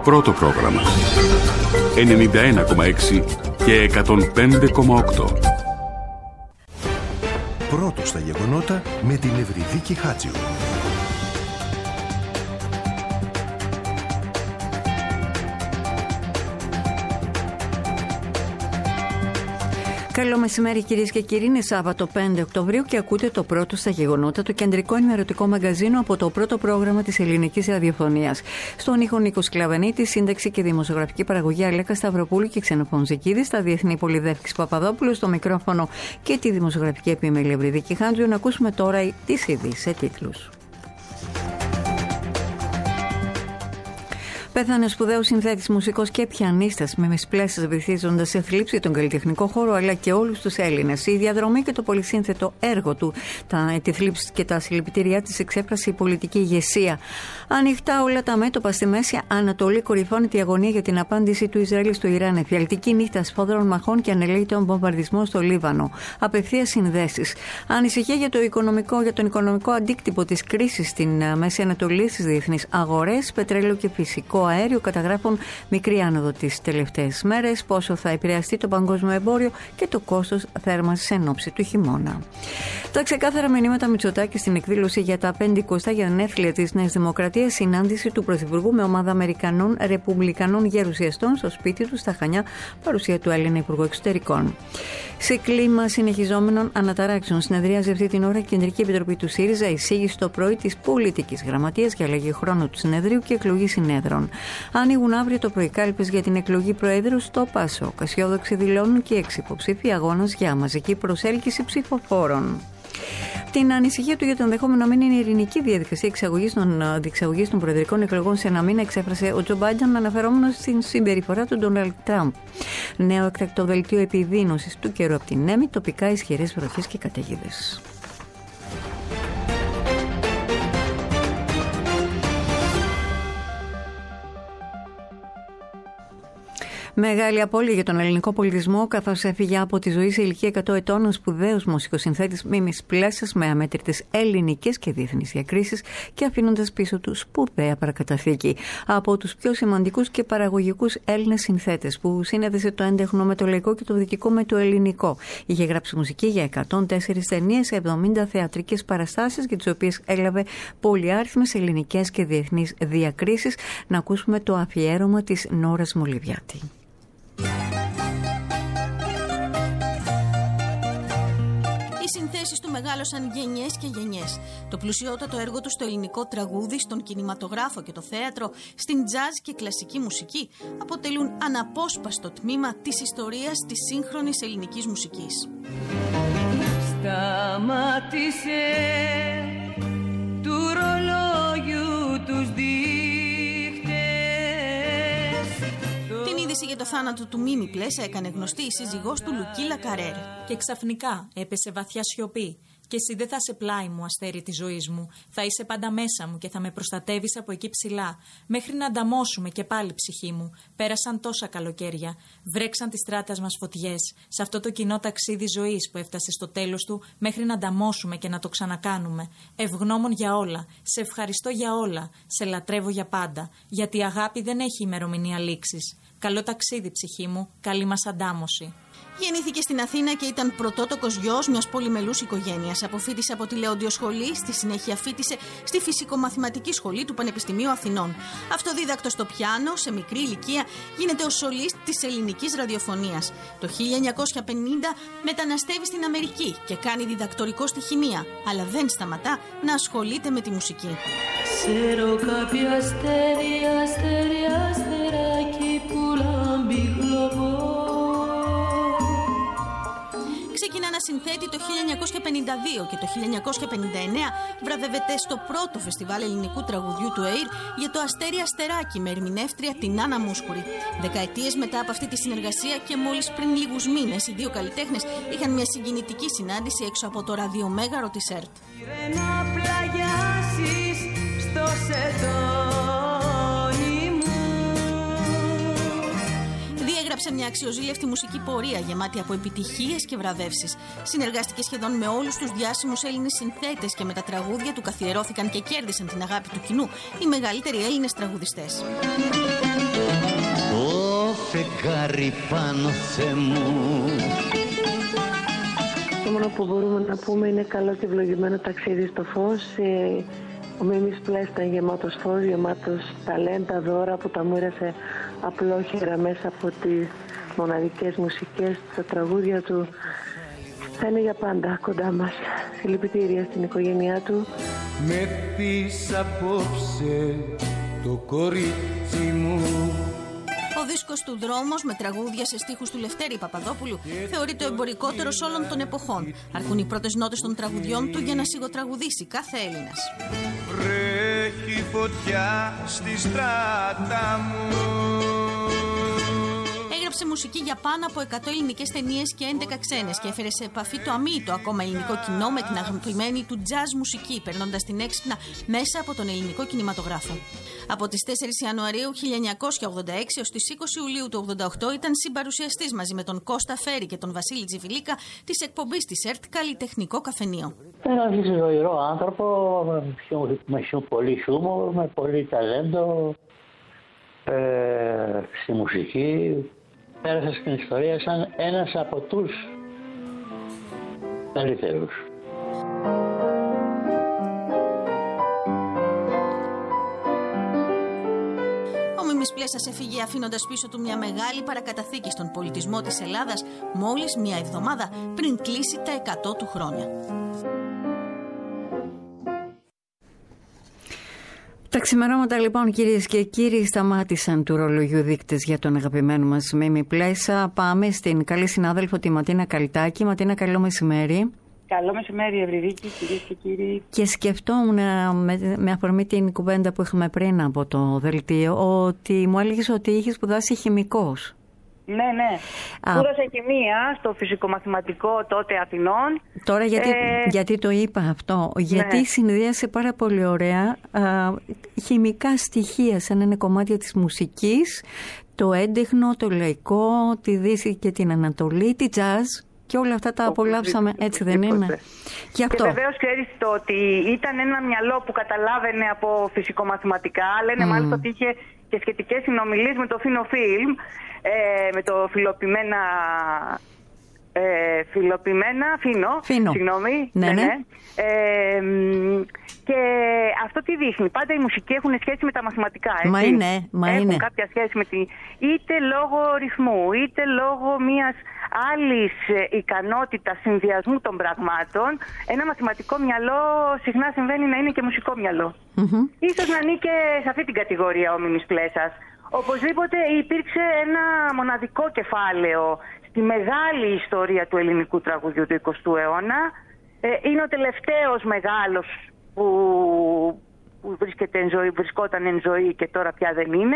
Πρώτο πρόγραμμα 91,6 και 105,8. Πρώτο στα γεγονότα με την Ευρυδίκη Χάτζιου. Καλό μεσημέρι κυρίες και κύριοι, είναι Σάββατο 5 Οκτωβρίου και ακούτε το πρώτο στα γεγονότα, το κεντρικό ενημερωτικό μαγκαζίνο από το πρώτο πρόγραμμα της ελληνικής ραδιοφωνίας. Στον ήχο Νίκος Κλαβενίτη, σύνταξη και δημοσιογραφική παραγωγή Αλέκα Σταυροπούλου και Ξενοφών Ζεκίδη, στα διεθνή Πολυδεύκης Παπαδόπουλου, στο μικρόφωνο και τη δημοσιογραφική επιμέλεια Ευρυδίκη Χάντζου. Να ακούσουμε τώρα τις ειδήσεις σε τίτλους. Πέθανε ο σπουδαίος συνθέτης, μουσικός και πιανίστας με μεσπλέσσες, βυθίζοντας σε θλίψη τον καλλιτεχνικό χώρο αλλά και όλους τους Έλληνες. Η διαδρομή και το πολυσύνθετο έργο του, τη θλίψη και τα συλληπιτήριά της εξέφρασε η πολιτική ηγεσία. Ανοιχτά όλα τα μέτωπα στη Μέση Ανατολή, κορυφώνεται η αγωνία για την απάντηση του Ισραήλ στο Ιράν. Εφιαλτική νύχτα σφόδρων μαχών και ανελαίτων βομβαρδισμό στο Λίβανο. Απευθείας συνδέσεις. Ανησυχία για τον οικονομικό αντίκτυπο της κρίσης στην Μέση Ανατολή στις διεθνείς αγορές. Πετρέλαιο και φυσικό αέριο καταγράφουν μικρή άνοδο τις τελευταίες μέρες. Πόσο θα επηρεαστεί το παγκόσμιο εμπόριο και το κόστος θέρμανσης εν ώψη του χειμώνα. Τα ξεκάθαρα μηνύματα Μητσοτάκη στην εκδήλωση για τα 50 γενέθλια της Νέας Δημοκρατίας, συνάντηση του Πρωθυπουργού με ομάδα Αμερικανών Ρεπουμπλικανών γερουσιαστών στο σπίτι του στα Χανιά, παρουσία του Έλληνα Υπουργού Εξωτερικών. Σε κλίμα συνεχιζόμενων αναταράξεων, συνεδριάζει αυτή την ώρα η Κεντρική Επιτροπή του ΣΥΡΙΖΑ, εισήγηση το πρωί της πολιτικής γραμματείας για αλλαγή χρόνου του συνεδρίου και εκλογή συνέδρων. Ανοίγουν αύριο το πρωί κάλπες για την εκλογή Προέδρου στο ΠΑΣΟΚ. Αισιόδοξοι δηλώνουν και 6 υποψήφοι, αγώνας για μαζική προσέλκυση ψηφοφόρων. Την ανησυχία του για το ενδεχόμενο να μην είναι η ειρηνική διαδικασία διεξαγωγής των προεδρικών εκλογών σε ένα μήνα εξέφρασε ο Τζο Μπάιντεν, αναφερόμενος στην συμπεριφορά του Ντόναλντ Τραμπ. Νέο εκτακτό δελτίο επιδείνωσης του καιρού από την ΕΜΗ, τοπικά ισχυρές βροχές και καταιγίδες. Μεγάλη απώλεια για τον ελληνικό πολιτισμό, καθώς έφυγε από τη ζωή σε ηλικία 100 ετών ο σπουδαίος μουσικοσυνθέτης Μίμης Πλέσσας με αμέτρητες ελληνικές και διεθνείς διακρίσεις και αφήνοντας πίσω του σπουδαία παρακαταθήκη. Από τους πιο σημαντικούς και παραγωγικούς Έλληνες συνθέτες, που συνέδεσε το έντεχνο με το λαϊκό και το δυτικό με το ελληνικό. Είχε γράψει μουσική για 104 ταινίες, 70 θεατρικές παραστάσεις, για τις οποίες έλαβε πολυάριθμες ελληνικές και διεθνείς διακρίσεις. Να ακούσουμε το αφιέρωμα της Νόρας Μολυβιάτη. Οι συνθέσεις του μεγάλωσαν γενιές και γενιές. Το πλουσιότατο έργο του στο ελληνικό τραγούδι, στον κινηματογράφο και το θέατρο, στην τζαζ και κλασική μουσική αποτελούν αναπόσπαστο τμήμα της ιστορίας της σύγχρονης ελληνικής μουσικής. Σταμάτησε του ρολόγιου τους Την είδηση για το θάνατο του Μίμη Πλέσσα έκανε γνωστή η σύζυγός του Λουκί Λακαρέρ. Και ξαφνικά έπεσε βαθιά σιωπή. Και εσύ δεν θα είσαι πλάι μου, αστέρι της ζωής μου. Θα είσαι πάντα μέσα μου και θα με προστατεύεις από εκεί ψηλά. Μέχρι να ανταμώσουμε και πάλι, ψυχή μου. Πέρασαν τόσα καλοκαίρια. Βρέξαν τις στράτας μας φωτιές. Σε αυτό το κοινό ταξίδι ζωής που έφτασε στο τέλος του, μέχρι να ανταμώσουμε και να το ξανακάνουμε. Ευγνώμων για όλα. Σε ευχαριστώ για όλα. Σε λατρεύω για πάντα. Γιατί η αγάπη δεν έχει ημερομηνία λήξης. Καλό ταξίδι, ψυχή μου. Καλή μας αντάμωση. Γεννήθηκε στην Αθήνα και ήταν πρωτότοκος γιος μιας πολυμελούς οικογένειας. Αποφοίτησε από τη Λέοντιο Σχολή, στη συνέχεια φοίτησε στη Φυσικομαθηματική Σχολή του Πανεπιστημίου Αθηνών. Αυτοδίδακτος στο πιάνο, σε μικρή ηλικία γίνεται ο σολίστ της ελληνικής ραδιοφωνίας. Το 1950 μεταναστεύει στην Αμερική και κάνει διδακτορικό στη χημεία, αλλά δεν σταματά να ασχολείται με τη μουσική. Ξέρω κάποια αστέρια, αστέρια, αστεράκι που λάμπει γλωβό. Ξεκινά να συνθέτει το 1952 και το 1959 βραβεύεται στο πρώτο φεστιβάλ ελληνικού τραγουδιού του ΕΙΡ για το Αστέρι Αστεράκι με ερμηνεύτρια την Άννα Μούσκουρη. Δεκαετίες μετά από αυτή τη συνεργασία και μόλις πριν λίγους μήνες οι δύο καλλιτέχνες είχαν μια συγκινητική συνάντηση έξω από το ραδιομέγαρο της ΕΡΤ. Να πλαγιάσεις στο σετόνι μου. Διέγραψε μια αξιοζήλευτη μουσική πορεία γεμάτη από επιτυχίες και βραβεύσεις. Συνεργάστηκε σχεδόν με όλους τους διάσημους Έλληνες συνθέτες και με τα τραγούδια του καθιερώθηκαν και κέρδισαν την αγάπη του κοινού οι μεγαλύτεροι Έλληνες τραγουδιστές. φεγγάρι πάνω, Θεέ μου. Το μόνο που μπορούμε να πούμε είναι καλό και ευλογημένο ταξίδι στο φως. Ο Μίμης Πλέσ ήταν γεμάτος φως, γεμάτος ταλέντα, δώρα που τα μοίρασε απλόχερα μέσα από τις μοναδικές μουσικές, τα τραγούδια του. Θα είναι για πάντα κοντά μας. Συλληπιτήρια στην οικογένειά του. Με πεις απόψε το κορίτσι μου. Ο δίσκος του «Δρόμος» με τραγούδια σε στίχους του Λευτέρη Παπαδόπουλου θεωρείται ο εμπορικότερος όλων των εποχών. Αρκούν οι πρώτες νότες των τραγουδιών του για να σιγοτραγουδήσει κάθε Έλληνας. Βρέχει φωτιά στη στράτα μου. Έγραψε μουσική για πάνω από 100 ελληνικές ταινίες και 11 ξένες και έφερε σε επαφή το αμύητο ακόμα ελληνικό κοινό με την αγαπημένη του jazz μουσική, περνώντας την έξυπνα μέσα από τον ελληνικό κινηματογράφο. Από τις 4 Ιανουαρίου 1986 ως τις 20 Ιουλίου του 1988 ήταν συμπαρουσιαστής μαζί με τον Κώστα Φέρη και τον Βασίλη Τζιβιλίκα της εκπομπής της ΕΡΤ «Καλλιτεχνικό Καφενείο». Ένας ζωηρό άνθρωπο με πολύ χιούμορ, με πολύ ταλέντο στη μουσική. Πέρασε στην ιστορία σαν ένας από τους καλύτερους. Ο Μίμης Πλέσας έφυγε αφήνοντας πίσω του μια μεγάλη παρακαταθήκη στον πολιτισμό της Ελλάδας μόλις μια εβδομάδα πριν κλείσει τα 100 του χρόνια. Τα ξημερώματα λοιπόν, κυρίες και κύριοι, σταμάτησαν του ρολογιού δείκτες για τον αγαπημένο μας Μίμη Πλέσα. Πάμε στην καλή συνάδελφο τη Ματίνα Καλτάκη. Ματίνα, καλό μεσημέρι. Καλό μεσημέρι, Ευρυδίκη, κυρίες και κύριοι. Και σκεφτόμουν με αφορμή την κουβέντα που είχαμε πριν από το δελτίο ότι μου έλεγες ότι είχε σπουδάσει χημικός. Ναι. Σπούδασα χημεία στο φυσικομαθηματικό τότε Αθηνών. Τώρα γιατί το είπα αυτό? Γιατί συνδύασε πάρα πολύ ωραία χημικά στοιχεία σαν ένα κομμάτι της μουσικής, το έντεχνο, το λαϊκό, τη Δύση και την Ανατολή, τη jazz. Και όλα αυτά τα απολαύσαμε, έτσι δεν είναι? Και βεβαίως ξέρεις το ότι ήταν ένα μυαλό που καταλάβαινε από φυσικομαθηματικά. Λένε μάλιστα ότι είχε και σχετικές συνομιλίες με το Φινοφίλμ, με το Φίνο. Συγγνώμη. Ναι. Και αυτό τι δείχνει? Πάντα οι μουσικοί έχουν σχέση με τα μαθηματικά. Έτσι. Έχουν κάποια σχέση με είτε λόγω ρυθμού, είτε λόγω μιας άλλης ικανότητας συνδυασμού των πραγμάτων. Ένα μαθηματικό μυαλό συχνά συμβαίνει να είναι και μουσικό μυαλό. Ίσως να ανήκε σε αυτή την κατηγορία ο Μίμης Πλέσας. Οπωσδήποτε υπήρξε ένα μοναδικό κεφάλαιο στη μεγάλη ιστορία του ελληνικού τραγουδιού του 20ου αιώνα. Είναι ο τελευταίος μεγάλος που βρισκόταν εν ζωή και τώρα πια δεν είναι.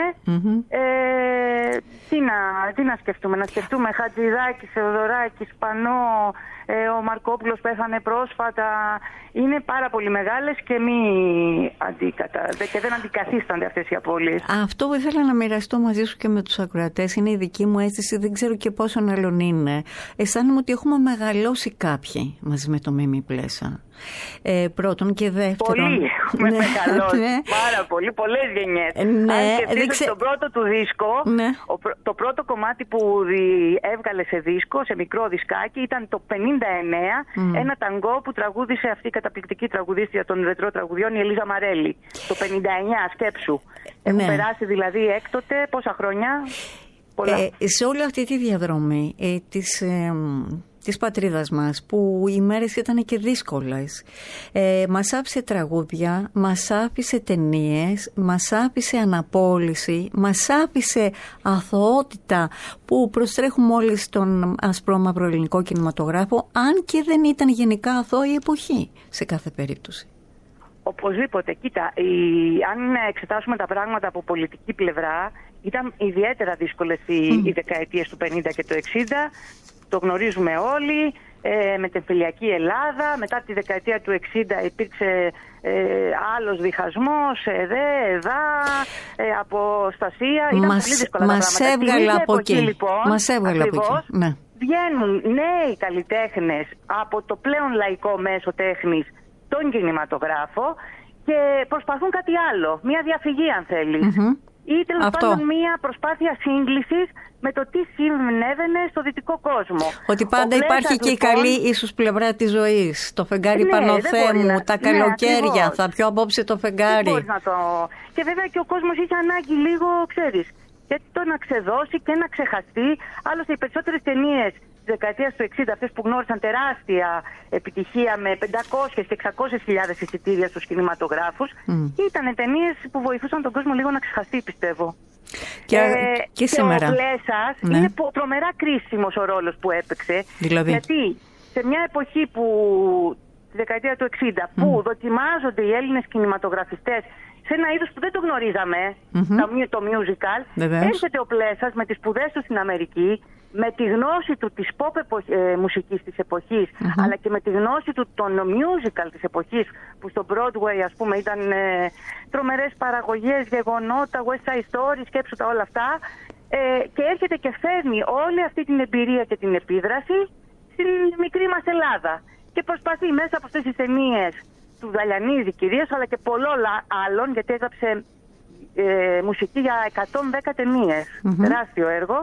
Τι να σκεφτούμε? Να σκεφτούμε Χατζηδάκη, Θεοδωράκη, Σπανό, ο Μαρκόπουλος πέθανε πρόσφατα. Είναι πάρα πολύ μεγάλες και και δεν αντικαθίστανται αυτές οι απώλειες. Αυτό που ήθελα να μοιραστώ μαζί σου και με τους ακροατές είναι η δική μου αίσθηση, δεν ξέρω και πόσον άλλον είναι. Αισθάνομαι ότι έχουμε μεγαλώσει κάποιοι μαζί με το Μίμη Πλέσα. Πρώτον και δεύτερον. Πολύ έχουμε μεγαλώσει. Πάρα πολύ, πολλές γενιές. Αν σκεφτείς τον πρώτο του δίσκο, το πρώτο κομμάτι που έβγαλε σε δίσκο, σε μικρό δισκάκι, ήταν το 59, ένα ταγκό που τραγούδισε αυτή η καταπληκτική τραγουδίστρια των ρετρό τραγουδιών, η Ελίζα Μαρέλη. Το 59, σκέψου. Έχουν περάσει δηλαδή έκτοτε πόσα χρόνια? Σε όλη αυτή τη διαδρομή της πατρίδας μας, που οι μέρες ήταν και δύσκολες, μας άφησε τραγούδια, μας άφησε ταινίες, μας άφησε αναπόλυση, μας άφησε αθωότητα που προστρέχουμε όλοι στον ασπρόμαυρο ελληνικό κινηματογράφο, αν και δεν ήταν γενικά αθώη η εποχή σε κάθε περίπτωση. Οπωσδήποτε. Κοίτα, αν εξετάσουμε τα πράγματα από πολιτική πλευρά, ήταν ιδιαίτερα δύσκολες οι δεκαετίες του 50 και του 60. Το γνωρίζουμε όλοι, με την φιλιακή Ελλάδα. Μετά τη δεκαετία του 60 υπήρξε άλλος διχασμός, αποστασία. Ήταν πολύ δύσκολα τα πράγματα. Μας έβγαλε από εκεί. Λοιπόν, μας έβγαλε από εκεί. Ναι. Βγαίνουν νέοι καλλιτέχνες από το πλέον λαϊκό μέσο τέχνης, τον κινηματογράφο, και προσπαθούν κάτι άλλο. Μια διαφυγή, αν θέλεις. ή τέλος πάντων μία προσπάθεια σύγκλησης με το τι συνέβαινε στο δυτικό κόσμο. Ότι πάντα υπάρχει και η καλή ίσως πλευρά της ζωής. Το φεγγάρι Πανοθέμου, τα καλοκαίρια, θα πιω απόψε το φεγγάρι. Και βέβαια και ο κόσμος είχε ανάγκη λίγο, ξέρεις, και το να ξεδώσει και να ξεχαστεί. Άλλωστε οι περισσότερες ταινίες της δεκαετίας του 60, αυτές που γνώρισαν τεράστια επιτυχία με 500 και 600.000 εισιτήρια στους κινηματογράφους, ήταν ταινίες που βοηθούσαν τον κόσμο λίγο να ξεχαστεί, πιστεύω. Και σήμερα. Ο Πλέσας είναι τρομερά κρίσιμος ο ρόλος που έπαιξε. Δηλαδή. Γιατί σε μια εποχή που, τη δεκαετία του 60, που δοκιμάζονται οι Έλληνες κινηματογραφιστές σε ένα είδος που δεν το γνωρίζαμε, το musical, έρχεται ο Πλέσας με τις σπουδές του στην Αμερική, με τη γνώση του της pop μουσικής της εποχής, αλλά και με τη γνώση του των musical της εποχής, που στο Broadway, ας πούμε, ήταν τρομερές παραγωγές, γεγονότα, West Side Story, σκέψου τα όλα αυτά, και έρχεται και φέρνει όλη αυτή την εμπειρία και την επίδραση στην μικρή μας Ελλάδα. Και προσπαθεί μέσα από αυτές τις ταινίες του Δαλιανίδη κυρίως, αλλά και πολλών άλλων, γιατί έγραψε μουσική για 110 ταινίες, τεράστιο έργο,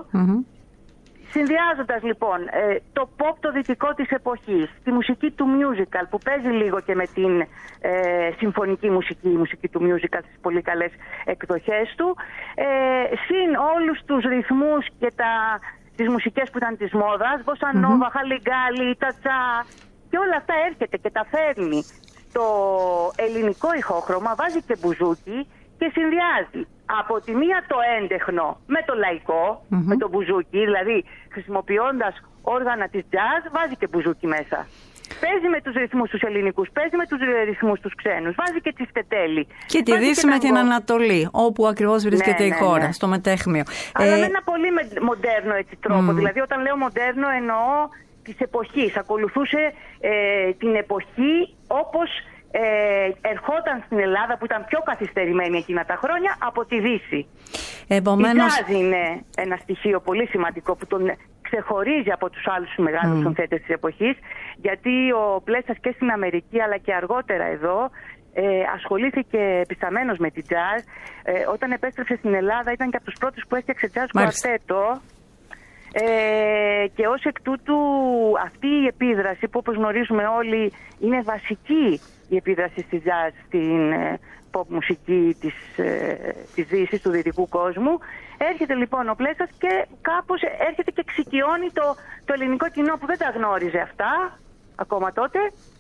συνδυάζοντας λοιπόν το pop το δυτικό της εποχής, τη μουσική του musical που παίζει λίγο και με την συμφωνική μουσική, η μουσική του musical στις πολύ καλές εκδοχές του, συν όλους τους ρυθμούς και τις μουσικές που ήταν της μόδας, μποσανόβα, χαλιγκάλι, τατσά, και όλα αυτά έρχεται και τα φέρνει στο ελληνικό ηχόχρωμα, βάζει και μπουζούκι και συνδυάζει από τη μία το έντεχνο με το λαϊκό, με το μπουζούκι, δηλαδή χρησιμοποιώντας όργανα της jazz, βάζει και μπουζούκι μέσα. Παίζει με τους ρυθμούς τους ελληνικούς, παίζει με τους ρυθμούς τους ξένους, βάζει και τη στετέλη. Και τη Δύση με την Ανατολή, όπου ακριβώς βρίσκεται η χώρα, στο μετέχμιο. Αλλά με ένα πολύ μοντέρνο έτσι τρόπο. Δηλαδή, όταν λέω μοντέρνο, εννοώ της εποχής. Ακολουθούσε την εποχή όπως ερχόταν στην Ελλάδα, που ήταν πιο καθυστερημένη εκείνα τα χρόνια, από τη Δύση. Επομένως... Η jazz είναι ένα στοιχείο πολύ σημαντικό που τον ξεχωρίζει από τους άλλους μεγάλους συνθέτες της εποχής, γιατί ο Πλέσας και στην Αμερική αλλά και αργότερα εδώ ασχολήθηκε επισταμένος με τη jazz. Όταν επέστρεψε στην Ελλάδα ήταν και από τους πρώτους που έφτιαξε jazz κουαρτέτο. Και ως εκ τούτου αυτή η επίδραση, που όπως γνωρίζουμε όλοι είναι βασική η επίδραση στη jazz, στην pop μουσική της Δύσης, του δυτικού κόσμου, έρχεται λοιπόν ο Πλέσας και κάπως έρχεται και εξοικειώνει το ελληνικό κοινό που δεν τα γνώριζε αυτά ακόμα τότε,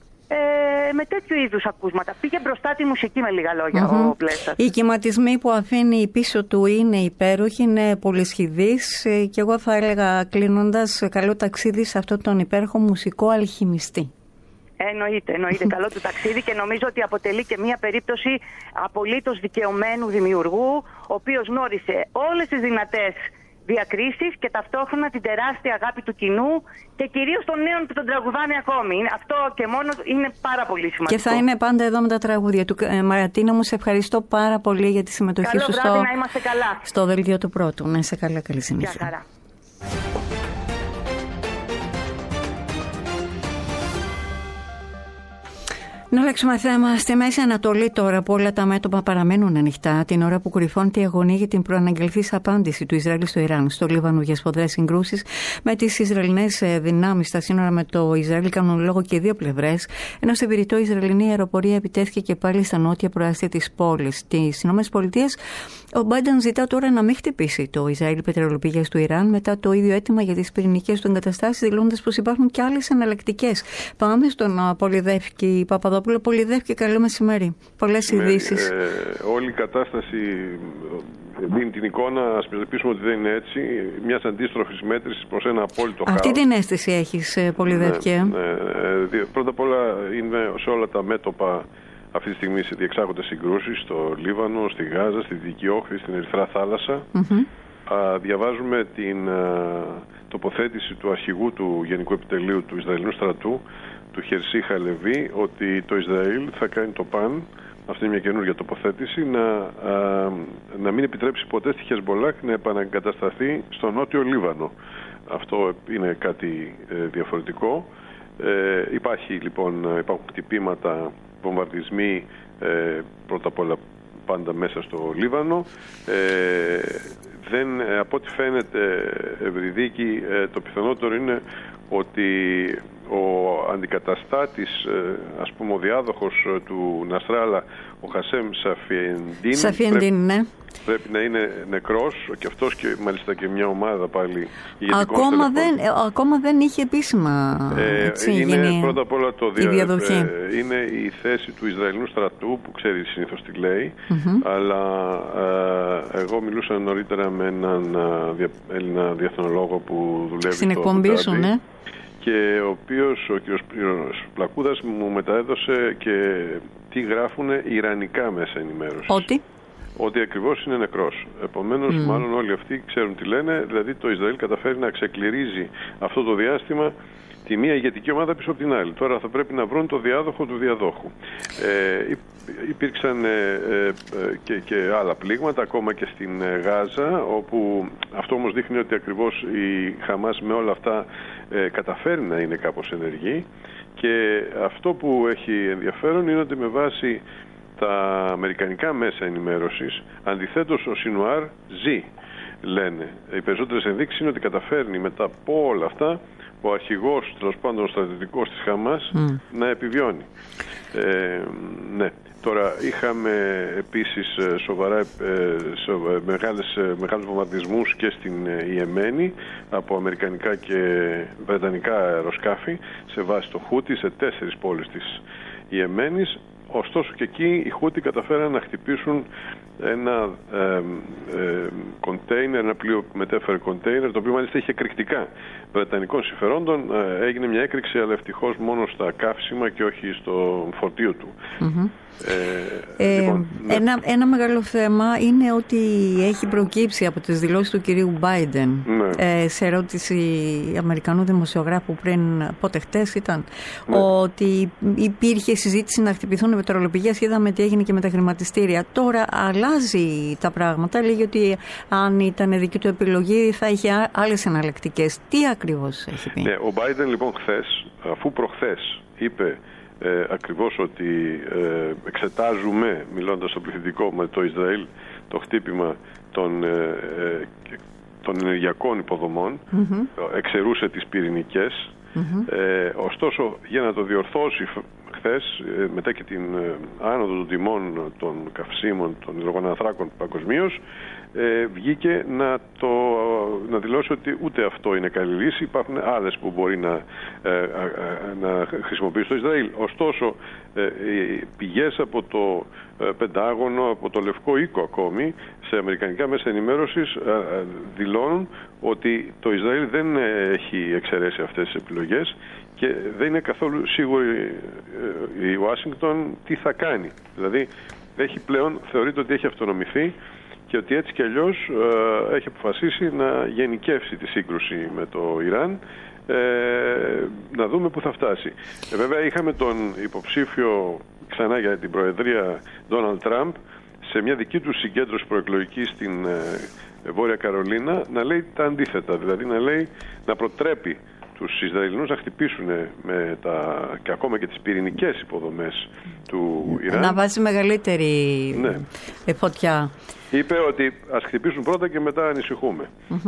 με τέτοιου είδους ακούσματα. Πήγε μπροστά τη μουσική, με λίγα λόγια, ο Πλέσας. Οι κυματισμοί που αφήνει πίσω του είναι υπέροχοι, είναι πολυσχηδείς, και εγώ θα έλεγα κλείνοντας, καλό ταξίδι σε αυτόν τον υπέροχο μουσικό αλχημιστή. Εννοείται καλό του ταξίδι, και νομίζω ότι αποτελεί και μια περίπτωση απολύτως δικαιωμένου δημιουργού, ο οποίος γνώρισε όλες τις δυνατές διακρίσεις και ταυτόχρονα την τεράστια αγάπη του κοινού και κυρίως των νέων που τον τραγουδάνε ακόμη. Αυτό και μόνο είναι πάρα πολύ σημαντικό. Και θα είναι πάντα εδώ με τα τραγούδια του. Μαρατίνα μου, σε ευχαριστώ πάρα πολύ για τη συμμετοχή σου στο δελτίο του Πρώτου. Να είσαι καλά, καλή συνέχεια. Γεια χαρά. Να αλλάξουμε θέμα. Στη Μέση Ανατολή τώρα, που όλα τα μέτωπα παραμένουν ανοιχτά, την ώρα που κορυφώνεται η αγωνία για την προαναγγελθής απάντηση του Ισραήλ στο Ιράν. Στο Λίβανο για σφοδρές συγκρούσεις με τις Ισραηλινές δυνάμεις στα σύνορα με το Ισραήλ κάνουν λόγο και οι δύο πλευρές, ενώ σε Βηρητό η Ισραηλινή αεροπορία επιτέθηκε και πάλι στα νότια προάστια της πόλης. Στις ΗΠΑ, ο Μπάιντεν ζητά τώρα να μην χτυπήσει το Ισραήλ πετρελαιοπηγές του Ιράν μετά το ίδιο αίτημα για τις πυρηνικές του εγκαταστάσεις, δηλώνοντας πως υπάρχουν και άλλες εναλλακτικές. Πάμε στον Πολυδεύκη Παπαδόπουλο. Πολυδεύκη, καλό μεσημέρι. Πολλές ειδήσεις. Όλη η κατάσταση δίνει την εικόνα, ας ελπίσουμε ότι δεν είναι έτσι, μιας αντίστροφης μέτρησης προς ένα απόλυτο χάος. Αυτή την αίσθηση έχεις, Πολυδεύκη. Πρώτα απ' όλα είναι σε όλα τα μέτωπα αυτή τη στιγμή διεξάγονται συγκρούσεις στο Λίβανο, στη Γάζα, στη Δυτική Όχθη, στην Ερυθρά Θάλασσα. Διαβάζουμε την τοποθέτηση του αρχηγού του Γενικού Επιτελείου του Ισραηλινού στρατού, του Χερσί Χαλεβί, ότι το Ισραήλ θα κάνει το παν, αυτή είναι μια καινούργια τοποθέτηση, να μην επιτρέψει ποτέ στη Χεσμπολάχ να επαναγκατασταθεί στο νότιο Λίβανο. Αυτό είναι κάτι διαφορετικό. Υπάρχουν χτυπήματα, βομβαρδισμοί, πρώτα απ' όλα πάντα μέσα στο Λίβανο. Από ό,τι φαίνεται, Ευρυδίκη, το πιθανότερο είναι ότι ο αντικαταστάτης, ας πούμε ο διάδοχος του Νασράλα, ο Χασέμ Σαφιεντίν, πρέπει να είναι νεκρός, και αυτός και μάλιστα και μια ομάδα πάλι ηγετικών στελεχών. Ακόμα δεν είχε επίσημα είναι πρώτα απ' όλα είναι η θέση του Ισραηλινού στρατού, που ξέρει συνήθως τι λέει, αλλά εγώ μιλούσα νωρίτερα με έναν Έλληνα διεθνολόγο που δουλεύει στην εκπομπή σου, ναι, και ο οποίος, ο κ. Πλακούδας, μου μεταέδωσε και τι γράφουν ιρανικά μέσα ενημέρωσης. Ότι ακριβώς είναι νεκρός. Επομένως, μάλλον όλοι αυτοί ξέρουν τι λένε, δηλαδή το Ισραήλ καταφέρει να ξεκληρίζει αυτό το διάστημα τη μία ηγετική ομάδα πίσω από την άλλη. Τώρα θα πρέπει να βρουν το διάδοχο του διαδόχου. Υπήρξαν και άλλα πλήγματα, ακόμα και στην Γάζα, όπου αυτό όμως δείχνει ότι ακριβώς η Χαμάς με όλα αυτά καταφέρει να είναι κάπως ενεργή, και αυτό που έχει ενδιαφέρον είναι ότι με βάση τα αμερικανικά μέσα ενημέρωσης, αντιθέτως ο Σινουάρ ζει, λένε. Οι περισσότερες ενδείξεις είναι ότι καταφέρνει μετά από όλα αυτά ο αρχηγός, τέλος πάντων ο στρατιωτικός της Χαμάς, να επιβιώνει. Ναι. Τώρα είχαμε επίσης μεγάλους βομβαρδισμούς και στην Ιεμένη από αμερικανικά και βρετανικά αεροσκάφη σε βάση το Χούτι σε 4 πόλεις της Ιεμένης. Ωστόσο και εκεί οι Χούτι καταφέραν να χτυπήσουν ένα κοντέινερ, ένα πλοίο που μετέφερε κοντέινερ, το οποίο μάλιστα είχε εκρηκτικά βρετανικών συμφερόντων. Έγινε μια έκρηξη, αλλά ευτυχώς μόνο στα καύσιμα και όχι στο φορτίο του. Λοιπόν, ναι. Ένα μεγάλο θέμα είναι ότι έχει προκύψει από τις δηλώσεις του κυρίου Biden, σε ερώτηση Αμερικανού δημοσιογράφου πριν, πότε χτες ήταν, ότι υπήρχε συζήτηση να χτυπηθούν πετρελαιοπηγές. Είδαμε τι έγινε και με τα χρηματιστήρια. Τώρα αλλάζει τα πράγματα. Λέγει ότι αν ήταν δική του επιλογή θα είχε άλλες εναλλακτικές. Τι ακριβώς έχει πει? Ο Biden λοιπόν χθες, αφού προχθές είπε ακριβώς ότι εξετάζουμε, μιλώντας στο πληθυντικό με το Ισραήλ, το χτύπημα των ενεργειακών υποδομών, εξαιρούσε τις πυρηνικές. Ωστόσο, για να το διορθώσει χθες, μετά και την άνοδο των τιμών των καυσίμων, των υδρογονανθράκων παγκοσμίως, βγήκε να δηλώσει ότι ούτε αυτό είναι καλή λύση. Υπάρχουν άλλες που μπορεί να χρησιμοποιήσει το Ισραήλ. Ωστόσο, πηγές από το Πεντάγωνο, από το Λευκό Οίκο ακόμη, σε αμερικανικά μέσα ενημέρωσης, δηλώνουν ότι το Ισραήλ δεν έχει εξαιρέσει αυτές τις επιλογές και δεν είναι καθόλου σίγουρη η Ουάσιγκτον τι θα κάνει. Δηλαδή, θεωρείται ότι έχει αυτονομηθεί και ότι έτσι κι αλλιώς έχει αποφασίσει να γενικεύσει τη σύγκρουση με το Ιράν. Να δούμε πού θα φτάσει. Βέβαια, είχαμε τον υποψήφιο ξανά για την Προεδρία Ντόναλντ Τραμπ σε μια δική του συγκέντρωση προεκλογική στην Βόρεια Καρολίνα να λέει τα αντίθετα. Δηλαδή να προτρέπει τους Ισραηλινούς να χτυπήσουν και ακόμα και τις πυρηνικές υποδομές του Ιράν. Να βάζει μεγαλύτερη φωτιά. Είπε ότι ας χτυπήσουν πρώτα και μετά ανησυχούμε.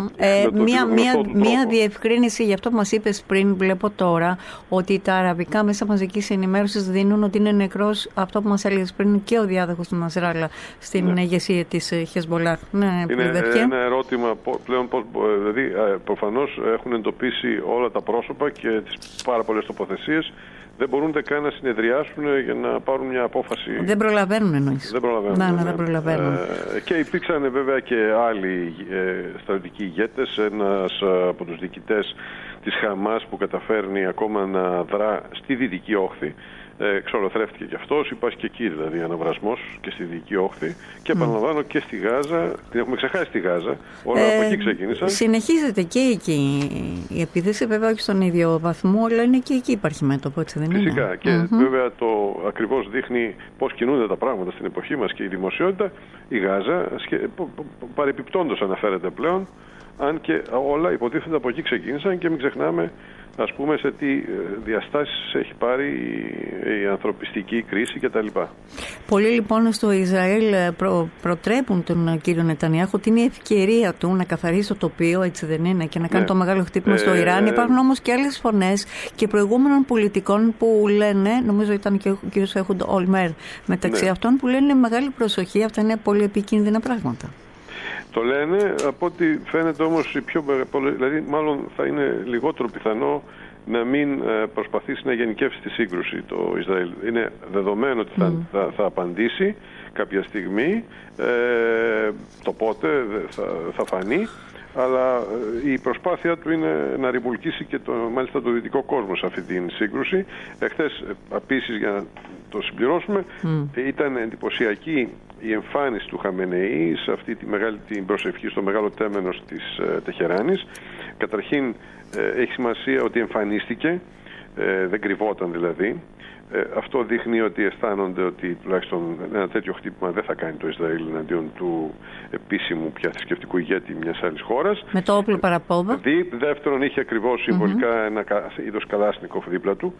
Μία διευκρίνηση για αυτό που μας είπες πριν. Βλέπω τώρα ότι τα αραβικά μέσα μαζικής ενημέρωσης δίνουν ότι είναι νεκρός, αυτό που μας έλεγες πριν, και ο διάδοχος του Νασράλα στην ηγεσία της Χεσμολάχ. Είναι ένα ερώτημα πλέον, δηλαδή προφανώς έχουν εντοπίσει όλα τα πρόσωπα και τις πάρα πολλές τοποθεσίες. Δεν μπορούν καν να συνεδριάσουν για να πάρουν μια απόφαση. Δεν προλαβαίνουν, εννοείς. Δεν προλαβαίνουν. Δεν προλαβαίνουν. Και υπήρξαν βέβαια και άλλοι στρατιωτικοί ηγέτες. Ένας από τους διοικητές της Χαμάς που καταφέρνει ακόμα να δρά στη Δυτική Όχθη. Ξολοθρεύτηκε κι αυτός. Υπάρχει και εκεί δηλαδή αναβρασμός και στη Δυτική Όχθη. Και επαναλαμβάνω και στη Γάζα. Την έχουμε ξεχάσει στη Γάζα. Όλα από εκεί ξεκίνησαν. Συνεχίζεται και εκεί η επίθεση, βέβαια όχι στον ίδιο βαθμό, αλλά είναι και εκεί υπάρχει μέτωπο, έτσι δεν είναι? Φυσικά. Και βέβαια το ακριβώς δείχνει πώς κινούνται τα πράγματα στην εποχή μας και η δημοσιότητα. Η Γάζα, παρεπιπτόντως αναφέρεται πλέον, αν και όλα υποτίθεται από εκεί ξεκίνησαν και μην ξεχνάμε, ας πούμε, σε τι διαστάσεις έχει πάρει η ανθρωπιστική κρίση κτλ. Πολλοί λοιπόν στο Ισραήλ προτρέπουν τον κύριο Νετανιάχου ότι είναι η ευκαιρία του να καθαρίσει το τοπίο, έτσι δεν είναι, και να κάνει το μεγάλο χτύπημα στο Ιράν. Υπάρχουν όμως και άλλες φωνές και προηγούμενων πολιτικών που λένε, νομίζω ήταν και ο κύριος Έχουντ Ολμέρ μεταξύ αυτών, που λένε μεγάλη προσοχή, αυτά είναι πολύ επικίνδυνα πράγματα. Το λένε, από ό,τι φαίνεται όμως δηλαδή μάλλον θα είναι λιγότερο πιθανό να μην προσπαθήσει να γενικεύσει τη σύγκρουση το Ισραήλ. Είναι δεδομένο ότι θα απαντήσει κάποια στιγμή, το πότε θα φανεί, αλλά η προσπάθεια του είναι να ρημουλκίσει και μάλιστα το δυτικό κόσμο σε αυτή την σύγκρουση. Εχθές, επίσης, για να το συμπληρώσουμε, ήταν εντυπωσιακή η εμφάνιση του Χαμενεή σε αυτή την προσευχή στο μεγάλο τέμενος της Τεχεράνης. Καταρχήν έχει σημασία ότι εμφανίστηκε, δεν κρυβόταν δηλαδή. Αυτό δείχνει ότι αισθάνονται ότι τουλάχιστον ένα τέτοιο χτύπημα δεν θα κάνει το Ισραήλ εναντίον του επίσημου πια θρησκευτικού ηγέτη μιας άλλης χώρας. Με το όπλο παραπόδα. Δεύτερον, είχε ακριβώς συμβολικά ένα είδος Καλάσνικοφ δίπλα του.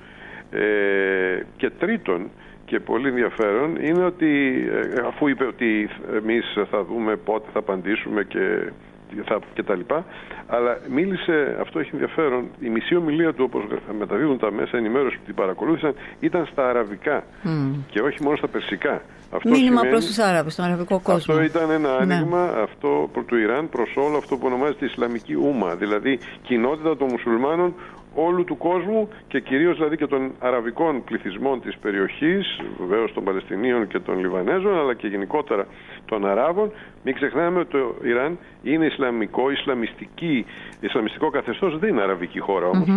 Και τρίτον, και πολύ ενδιαφέρον, είναι ότι αφού είπε ότι εμείς θα δούμε πότε θα απαντήσουμε και τα λοιπά, αλλά μίλησε, αυτό έχει ενδιαφέρον, η μισή ομιλία του, όπως μεταδίδουν τα μέσα ενημέρωση που την παρακολούθησαν, ήταν στα αραβικά και όχι μόνο στα περσικά. Μήνυμα προς τους Άραβες, στον αραβικό κόσμο. Αυτό ήταν ένα άνοιγμα του Ιράν προς όλο αυτό που ονομάζεται Ισλαμική Ούμα, δηλαδή κοινότητα των μουσουλμάνων όλου του κόσμου και κυρίως δηλαδή και των αραβικών πληθυσμών της περιοχής, βεβαίως των Παλαιστινίων και των Λιβανέζων, αλλά και γενικότερα των Αράβων. Μην ξεχνάμε ότι το Ιράν είναι ισλαμιστικό καθεστώς, δεν είναι αραβική χώρα όμως.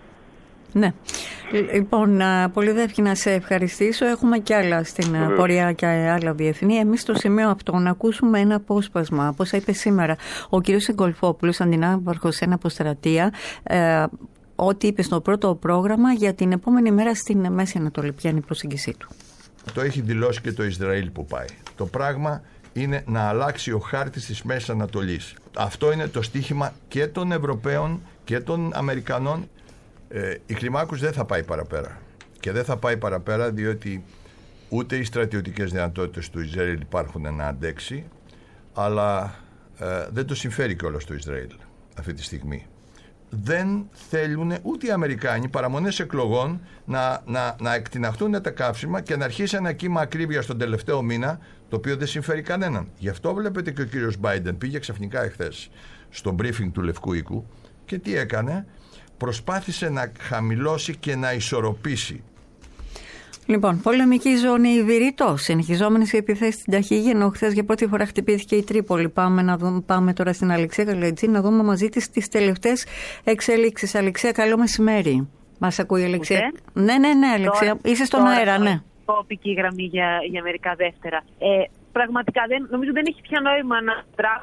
Ναι. Λοιπόν, πολύ δεύχη να σε ευχαριστήσω. Έχουμε κι άλλα στην πορεία και άλλα διεθνή. Εμείς στο σημείο αυτό να ακούσουμε ένα απόσπασμα. Όπως είπε σήμερα ο κ. Εγκολφόπουλος, αντινάβαρχος σε ένα αποστρατεία, ό,τι είπε στο πρώτο πρόγραμμα για την επόμενη μέρα στην Μέση Ανατολή. Ποια είναι η προσέγγιση του? Το έχει δηλώσει και το Ισραήλ που πάει. Το πράγμα είναι να αλλάξει ο χάρτης της Μέσης Ανατολής. Αυτό είναι το στίχημα και των Ευρωπαίων και των Αμερικανών. Η κλιμάκους δεν θα πάει παραπέρα. Και δεν θα πάει παραπέρα διότι ούτε οι στρατιωτικές δυνατότητες του Ισραήλ υπάρχουν να αντέξει, αλλά δεν το συμφέρει κιόλας το Ισραήλ αυτή τη στιγμή. Δεν θέλουν ούτε οι Αμερικάνοι παραμονές εκλογών να εκτιναχτούν τα καύσιμα και να αρχίσει ένα κύμα ακρίβεια στον τελευταίο μήνα, το οποίο δεν συμφέρει κανέναν. Γι' αυτό βλέπετε και ο κύριος Μπάιντεν πήγε ξαφνικά εχθές στο briefing του Λευκού Οίκου και τι έκανε? Προσπάθησε να χαμηλώσει και να ισορροπήσει. Λοιπόν, πολεμική ζώνη Βηρητός, συνεχιζόμενες οι επιθέσεις στην Ταχίγενο. Χθες για πρώτη φορά χτυπήθηκε η Τρίπολη. Πάμε τώρα στην Αλεξία Καλετζή να δούμε μαζί της τις τελευταίες εξελίξεις. Αλεξία, καλό μεσημέρι. Μας ακούει η Αλεξία? Ναι, Αλεξία. Είσαι στον αέρα, ναι. Κόπηκε η γραμμή για μερικά δεύτερα. Πραγματικά νομίζω δεν έχει πια νόημα να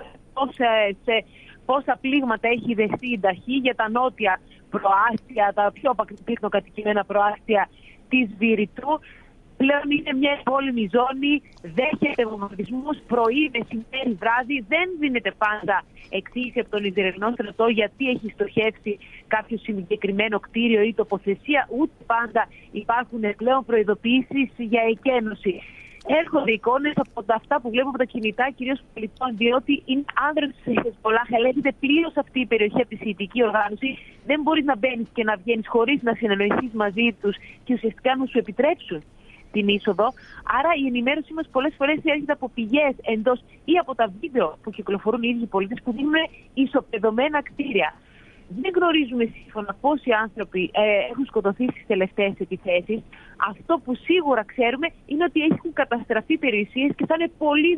δράσει πόσα πλήγματα έχει δεχτεί η Ταχή για τα νότια προάστια, τα πιο πυκνοκατοικημένα προάστια της Βηρητού. Πλέον είναι μια εμπόλεμη ζώνη, δέχεται βομβαρδισμούς πρωί, μεσημέρι, βράδυ. Δεν δίνεται πάντα εξήγηση από τον Ισραηλινό στρατό γιατί έχει στοχεύσει κάποιο συγκεκριμένο κτίριο ή τοποθεσία, ούτε πάντα υπάρχουν πλέον προειδοποιήσεις για εκένωση. Έρχονται εικόνες από αυτά που βλέπουμε από τα κινητά, κυρίως πολιτών, διότι είναι άνδρες της Χεσμολάχ, ελέγχεται πλήρως αυτή η περιοχή από τη σιητική οργάνωση. Δεν μπορείς να μπαίνεις και να βγαίνεις χωρίς να συνεννοηθείς μαζί τους και ουσιαστικά να σου επιτρέψουν την είσοδο. Άρα η ενημέρωσή μας πολλές φορές έρχεται από πηγές εντός ή από τα βίντεο που κυκλοφορούν οι ίδιοι πολίτες που δίνουν ισοπεδωμένα κτίρια. Δεν γνωρίζουμε σύμφωνα πόσοι άνθρωποι έχουν σκοτωθεί στις τελευταίες επιθέσεις. Αυτό που σίγουρα ξέρουμε είναι ότι έχουν καταστραφεί περιουσίες και θα είναι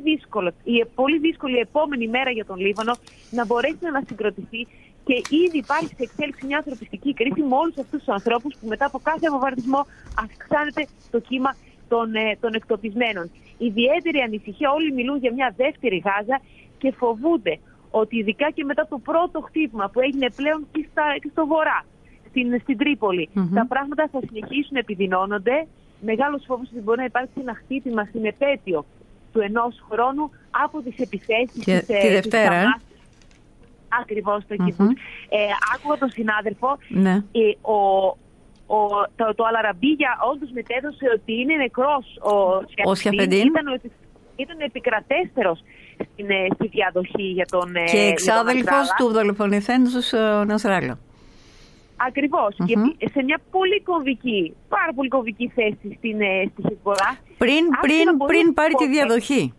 πολύ δύσκολη η επόμενη μέρα για τον Λίβανο να μπορέσει να ανασυγκροτηθεί. Και ήδη υπάρχει σε εξέλιξη μια ανθρωπιστική κρίση με όλους αυτούς τους ανθρώπους που μετά από κάθε βομβαρδισμό αυξάνεται το κύμα των εκτοπισμένων. Ιδιαίτερη ανησυχία, όλοι μιλούν για μια δεύτερη Γάζα και φοβούνται ότι ειδικά και μετά το πρώτο χτύπημα που έγινε πλέον και στο βορρά, στην Τρίπολη, τα πράγματα θα συνεχίσουν να επιδεινώνονται. Μεγάλος φόβος ότι μπορεί να υπάρξει ένα χτύπημα στην επέτειο του 1 χρόνου από τις επιθέσεις τη Δευτέρα. ακριβώς στο κιμπούτς. Άκουγα τον συνάδελφο, Ναι. Το Αλαραμπίγια όντως μετέδωσε ότι είναι νεκρός Ο Σιαφεντίν. Ήταν επικρατέστερος στη διαδοχή για τον Και εξάδελφος του δολοφονηθέντος Νασράλα. Ακριβώς. Και σε μια πάρα πολύ κομβική θέση στη Χεσμπολάχ. Πριν πάρει τη διαδοχή.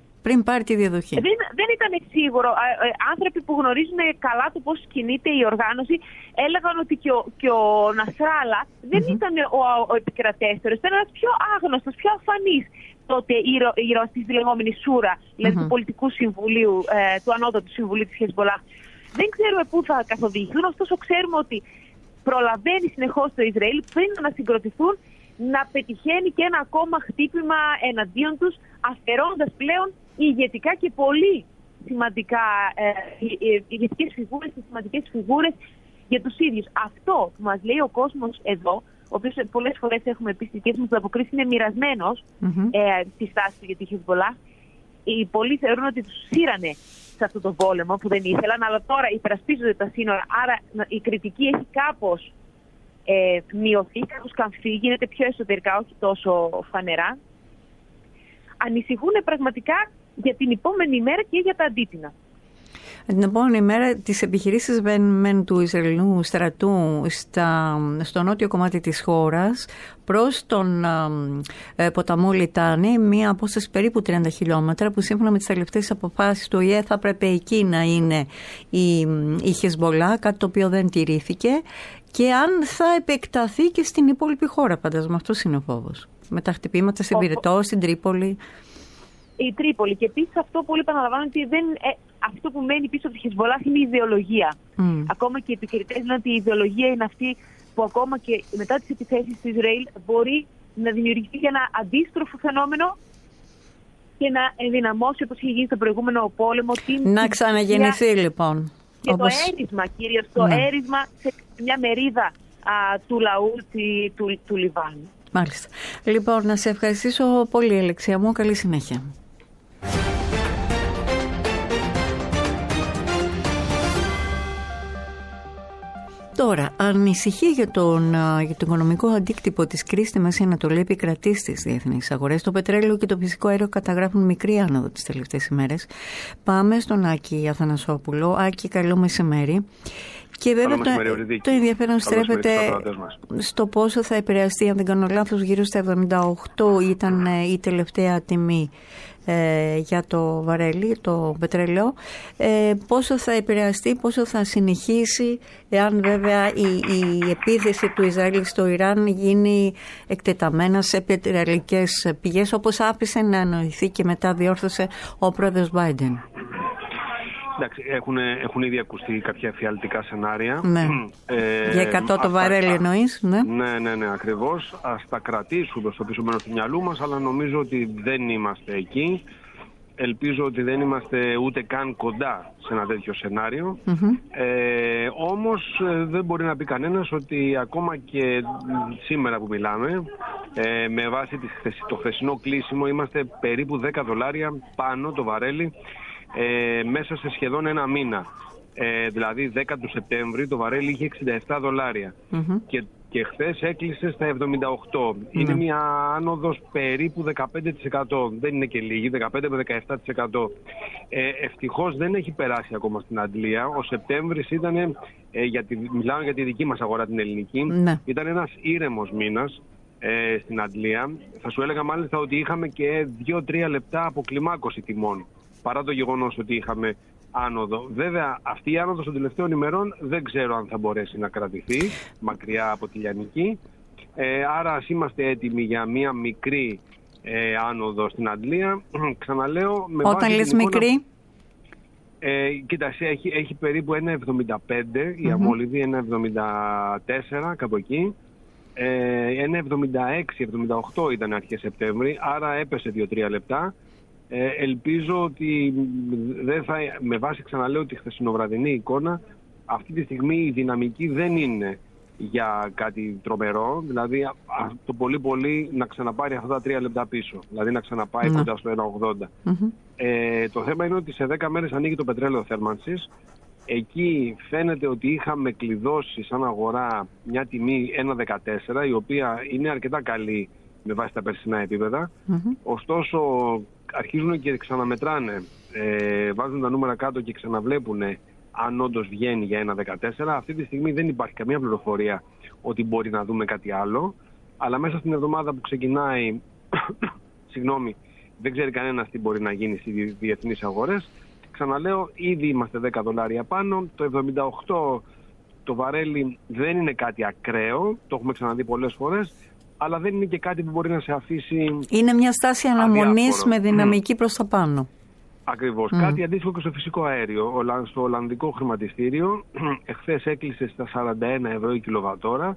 Δεν ήταν σίγουρο. Άνθρωποι που γνωρίζουν καλά το πώς κινείται η οργάνωση έλεγαν ότι και ο Νασράλα δεν ήταν ο επικρατέστερος. Ήταν ένας πιο άγνωστος, πιο αφανής τότε ήρωας της λεγόμενης Σούρα, δηλαδή του πολιτικού συμβουλίου, του ανώτατου συμβουλίου της Χεσμπολάχ. Δεν ξέρουμε πού θα καθοδηγηθούν, ωστόσο ξέρουμε ότι προλαβαίνει συνεχώς το Ισραήλ πριν να συγκροτηθούν να πετυχαίνει και ένα ακόμα χτύπημα εναντίον τους, αφαιρώντας πλέον ηγετικά και πολύ σημαντικά ηγετικές φιγούρες και σημαντικές φιγούρες για τους ίδιους. Αυτό που μας λέει ο κόσμος εδώ, ο οποίος πολλές φορές έχουμε πει στις δικές μας αποκρίσεις, είναι μοιρασμένος στη στάση του για τη Χεσμπολάχ. Οι πολλοί θεωρούν ότι τους σύρανε σε αυτό το πόλεμο που δεν ήθελαν, αλλά τώρα υπερασπίζονται τα σύνορα, άρα η κριτική έχει κάπως μειωθεί, κάπως καμφθεί, γίνεται πιο εσωτερικά, όχι τόσο φανερά. Ανησυχούν πραγματικά για την επόμενη μέρα και για τα αντίπεινα. Την επόμενη μέρα τις επιχειρήσεις του Ισραηλινού στρατού στο νότιο κομμάτι της χώρας προς τον ποταμό Λιτάνη, μία απόσταση περίπου 30 χιλιόμετρα, που σύμφωνα με τις τελευταίες αποφάσεις του ΟΗΕ θα έπρεπε εκεί να είναι η Χεσμπολά, κάτι το οποίο δεν τηρήθηκε, και αν θα επεκταθεί και στην υπόλοιπη χώρα, φαντάζομαι. Αυτός είναι ο φόβος. Με τα χτυπήματα στην Πυρετό, στην Τρίπολη. Η Τρίπολη. Και επίσης αυτό που όλοι επαναλαμβάνουν ότι αυτό που μένει πίσω από τη Χεσμπολάχ είναι η ιδεολογία. Ακόμα και οι επικριτές λένε ότι η ιδεολογία είναι αυτή που ακόμα και μετά τις επιθέσεις του Ισραήλ μπορεί να δημιουργηθεί ένα αντίστροφο φαινόμενο και να ενδυναμώσει, όπως είχε γίνει στο προηγούμενο πόλεμο, να ξαναγεννηθεί λοιπόν. Και το έρισμα, κυρίως το έρισμα σε μια μερίδα του λαού του Λιβάνου. Μάλιστα. Λοιπόν, να σε ευχαριστήσω πολύ, Αλεξία μου. Καλή συνέχεια. Τώρα, ανησυχεί για τον οικονομικό αντίκτυπο της κρίσης στη Μέση Ανατολή επικρατεί στις διεθνείς αγορές. Το πετρέλαιο και το φυσικό αέριο καταγράφουν μικρή άνοδο τις τελευταίες ημέρες. Πάμε στον Άκη Αθανασόπουλο. Άκη, καλό μεσημέρι. Και βέβαια το ενδιαφέρον στρέφεται στο πόσο θα επηρεαστεί, αν δεν κάνω λάθος, γύρω στα 78 ήταν η τελευταία τιμή για το βαρέλι, το πετρέλαιο. Πόσο θα επηρεαστεί, πόσο θα συνεχίσει, εάν βέβαια η επίθεση του Ισραήλ στο Ιράν γίνει εκτεταμένα σε πετρελαϊκές πηγές, όπως άφησε να εννοηθεί και μετά διόρθωσε ο πρόεδρος Biden. Εντάξει, έχουν ήδη ακουστεί κάποια εφιαλτικά σενάρια. Ναι. Για 100 το βαρέλι εννοείς, ναι. Ναι, ακριβώς. Ας τα κρατήσουμε στο πίσω μέρος του μυαλού μας, αλλά νομίζω ότι δεν είμαστε εκεί. Ελπίζω ότι δεν είμαστε ούτε καν κοντά σε ένα τέτοιο σενάριο. Όμως δεν μπορεί να πει κανένας ότι ακόμα και σήμερα που μιλάμε, με βάση το χθεσινό κλείσιμο, είμαστε περίπου $10 πάνω το βαρέλι, μέσα σε σχεδόν ένα μήνα. Δηλαδή 10 του Σεπτέμβρη το βαρέλι είχε $67 και χθες έκλεισε στα 78. Είναι μια άνοδος περίπου 15%. Δεν είναι και λίγη, 15 με 17%. Ευτυχώς δεν έχει περάσει ακόμα στην Αντλία. Ο Σεπτέμβρης ήταν, μιλάω για τη δική μας αγορά, την ελληνική, ήταν ένας ήρεμος μήνας στην Αντλία. Θα σου έλεγα μάλιστα ότι είχαμε και 2-3 λεπτά αποκλιμάκωση τιμών, παρά το γεγονός ότι είχαμε άνοδο. Βέβαια, αυτή η άνοδος των τελευταίων ημερών δεν ξέρω αν θα μπορέσει να κρατηθεί μακριά από τη λιανική. Άρα ας είμαστε έτοιμοι για μία μικρή άνοδο στην Αντλία. Ξαναλέω, με όταν λες μικρή, κοίταξε, έχει περίπου 1,75 η αμόλυδη, 1,74 κάπου εκεί. 1,76-1,78 ήταν αρχές Σεπτέμβρη, άρα έπεσε 2-3 λεπτά. Ελπίζω ότι δεν θα, με βάση, ξαναλέω, τη χθεσινοβραδινή εικόνα, αυτή τη στιγμή η δυναμική δεν είναι για κάτι τρομερό, δηλαδή το πολύ πολύ να ξαναπάρει αυτά τα 3 λεπτά πίσω, δηλαδή να ξαναπάει κοντά στο 1,80. Το θέμα είναι ότι σε 10 μέρες ανοίγει το πετρέλαιο θέρμανσης Εκεί φαίνεται ότι είχαμε κλειδώσει σαν αγορά μια τιμή 1,14, η οποία είναι αρκετά καλή με βάση τα περσινά επίπεδα. Ωστόσο, αρχίζουν και ξαναμετράνε, βάζουν τα νούμερα κάτω και ξαναβλέπουν αν όντως βγαίνει για 1,14. Αυτή τη στιγμή δεν υπάρχει καμία πληροφορία ότι μπορεί να δούμε κάτι άλλο, αλλά μέσα στην εβδομάδα που ξεκινάει, συγγνώμη, δεν ξέρει κανένας τι μπορεί να γίνει στις διεθνείς αγορές. Ξαναλέω, ήδη είμαστε $10 πάνω. Το 78 το βαρέλι δεν είναι κάτι ακραίο, το έχουμε ξαναδεί πολλές φορές, αλλά δεν είναι και κάτι που μπορεί να σε αφήσει. Είναι μια στάση αναμονής με δυναμική προς τα πάνω. Ακριβώς. Κάτι αντίστοιχο και στο φυσικό αέριο. Στο Ολλανδικό χρηματιστήριο εχθές έκλεισε στα 41 ευρώ η κιλοβατόρα.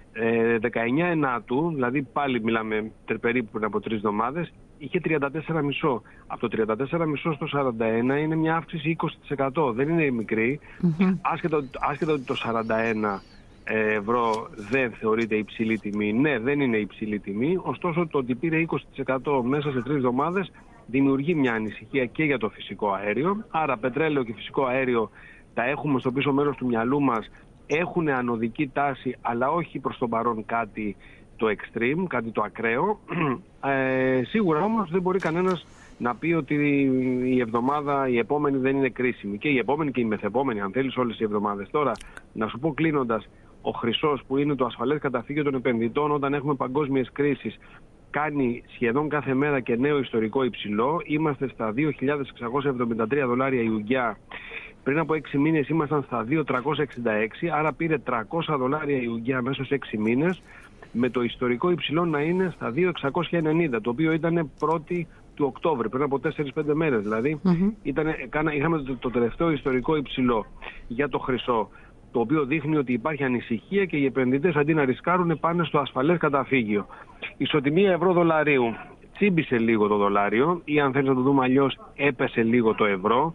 19 Ενάτου, δηλαδή πάλι μιλάμε περίπου πριν από 3 εβδομάδες, είχε 34,5. Από το 34,5 στο 41 είναι μια αύξηση 20%. Δεν είναι μικρή. Άσχετα ότι το 41 ευρώ δεν θεωρείται υψηλή τιμή. Ναι, δεν είναι υψηλή τιμή. Ωστόσο, το ότι πήρε 20% μέσα σε 3 εβδομάδες δημιουργεί μια ανησυχία και για το φυσικό αέριο. Άρα, πετρέλαιο και φυσικό αέριο τα έχουμε στο πίσω μέρος του μυαλού μας. Έχουν ανωδική τάση, αλλά όχι προς τον παρόν κάτι το extreme, κάτι το ακραίο. Σίγουρα όμως δεν μπορεί κανένας να πει ότι η εβδομάδα, η επόμενη δεν είναι κρίσιμη. Και η επόμενη και η μεθεπόμενη, αν θέλεις, όλες οι εβδομάδες. Τώρα, να σου πω κλείνοντας, ο χρυσός που είναι το ασφαλές καταφύγιο των επενδυτών όταν έχουμε παγκόσμιες κρίσεις, κάνει σχεδόν κάθε μέρα και νέο ιστορικό υψηλό. Είμαστε στα $2.673 η ουγγιά. Πριν από 6 μήνες ήμασταν στα 2.366, άρα πήρε $300 η ουγγιά μέσα σε 6 μήνες, με το ιστορικό υψηλό να είναι στα 2.690, το οποίο ήταν 1η του Οκτώβρη, πριν από 4-5 μέρες. Δηλαδή, είχαμε το τελευταίο ιστορικό υψηλό για το χρυσό, το οποίο δείχνει ότι υπάρχει ανησυχία και οι επενδυτές αντί να ρισκάρουν πάνε στο ασφαλές καταφύγιο. Ισοτιμία ευρώ-δολαρίου. Τσίμπησε λίγο το δολάριο, ή αν θέλεις να το δούμε αλλιώς, έπεσε λίγο το ευρώ.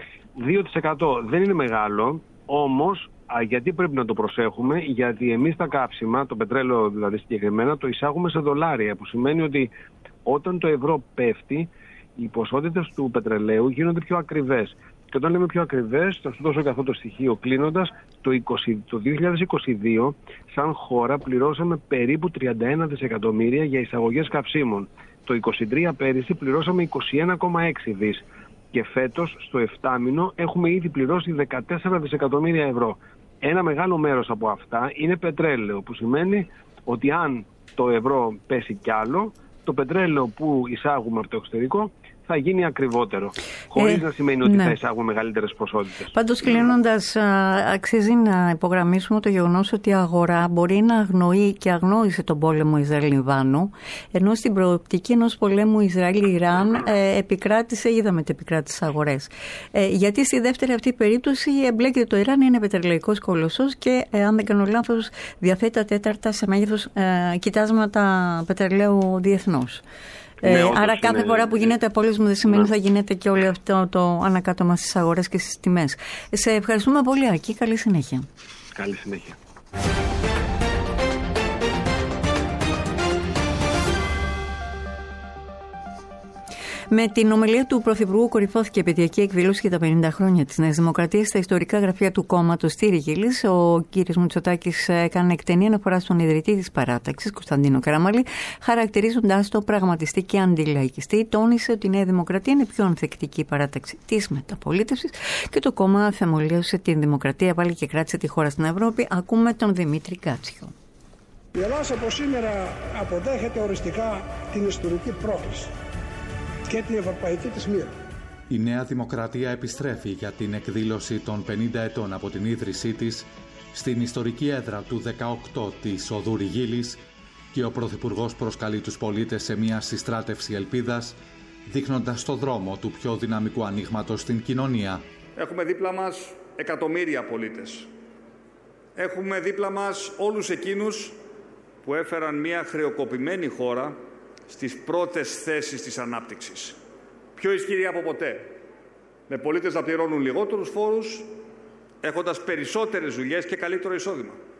2% δεν είναι μεγάλο, όμως γιατί πρέπει να το προσέχουμε? Γιατί εμείς τα κάψιμα, το πετρέλαιο δηλαδή συγκεκριμένα, το εισάγουμε σε δολάρια, που σημαίνει ότι όταν το ευρώ πέφτει, οι ποσότητες του πετρελαίου γίνονται πιο ακριβές. Και όταν λέμε πιο ακριβές, θα σου δώσω και αυτό το στοιχείο κλείνοντας, το 2022 σαν χώρα πληρώσαμε περίπου 31 δισεκατομμύρια για εισαγωγές καυσίμων. Το 2023 πέρυσι πληρώσαμε 21,6 δις. Και φέτος, στο 7μηνο, έχουμε ήδη πληρώσει 14 δισεκατομμύρια ευρώ. Ένα μεγάλο μέρος από αυτά είναι πετρέλαιο, που σημαίνει ότι αν το ευρώ πέσει κι άλλο, το πετρέλαιο που εισάγουμε από το εξωτερικό θα γίνει ακριβότερο. Χωρίς να σημαίνει ότι θα εισάγουμε μεγαλύτερες ποσότητες. Πάντως, κλείνοντας, αξίζει να υπογραμμίσουμε το γεγονός ότι η αγορά μπορεί να αγνοεί και αγνόησε τον πόλεμο Ισραήλ-Λιβάνου, ενώ στην προοπτική ενός πολέμου Ισραήλ-Ιράν είδαμε ότι επικράτησε αγορές. Γιατί στη δεύτερη αυτή περίπτωση εμπλέκεται το Ιράν, είναι πετρελαϊκός κολοσσός και, αν δεν κάνω λάθος, διαθέτει τα τέταρτα σε μέγεθος κοιτάσματα πετρελαίου διεθνώς. Άρα κάθε φορά που γίνεται πόλεμος δεν σημαίνει ότι θα γίνεται και όλο αυτό το ανακάτωμα στις αγορές και στις τιμές. Σε ευχαριστούμε πολύ, Άκη. Καλή συνέχεια. Καλή συνέχεια. Με την ομιλία του Πρωθυπουργού κορυφώθηκε η επαιτειακή εκδήλωση για τα 50 χρόνια της Νέας Δημοκρατίας στα ιστορικά γραφεία του κόμματος στη Ριγίλης. Ο κ. Μητσοτάκης έκανε εκτενή αναφορά στον ιδρυτή της παράταξης, Κωνσταντίνο Καραμανλή, χαρακτηρίζοντας το πραγματιστή και αντιλαϊκιστή. Τόνισε ότι η Νέα Δημοκρατία είναι πιο ανθεκτική παράταξη της μεταπολίτευσης και το κόμμα θεμελίωσε την δημοκρατία, πάλι και κράτησε τη χώρα στην Ευρώπη. Ακούμε τον Δημήτρη Κάτσιο. Η Ελλάδα από σήμερα αποδέχεται οριστικά την ιστορική πρόκληση και την ευρωπαϊκή της μοίρα. Η Νέα Δημοκρατία επιστρέφει για την εκδήλωση των 50 ετών από την ίδρυσή της στην ιστορική έδρα του 18 της Οδού Ριγίλης και ο Πρωθυπουργός προσκαλεί τους πολίτες σε μια συστράτευση ελπίδας, δείχνοντας το δρόμο του πιο δυναμικού ανοίγματος στην κοινωνία. Έχουμε δίπλα μας εκατομμύρια πολίτες. Έχουμε δίπλα μας όλους εκείνους που έφεραν μια χρεοκοπημένη χώρα στις πρώτες θέσεις της ανάπτυξης. Πιο ισχυρή από ποτέ. Με πολίτες να πληρώνουν λιγότερους φόρους, έχοντας περισσότερες δουλειές και καλύτερο εισόδημα.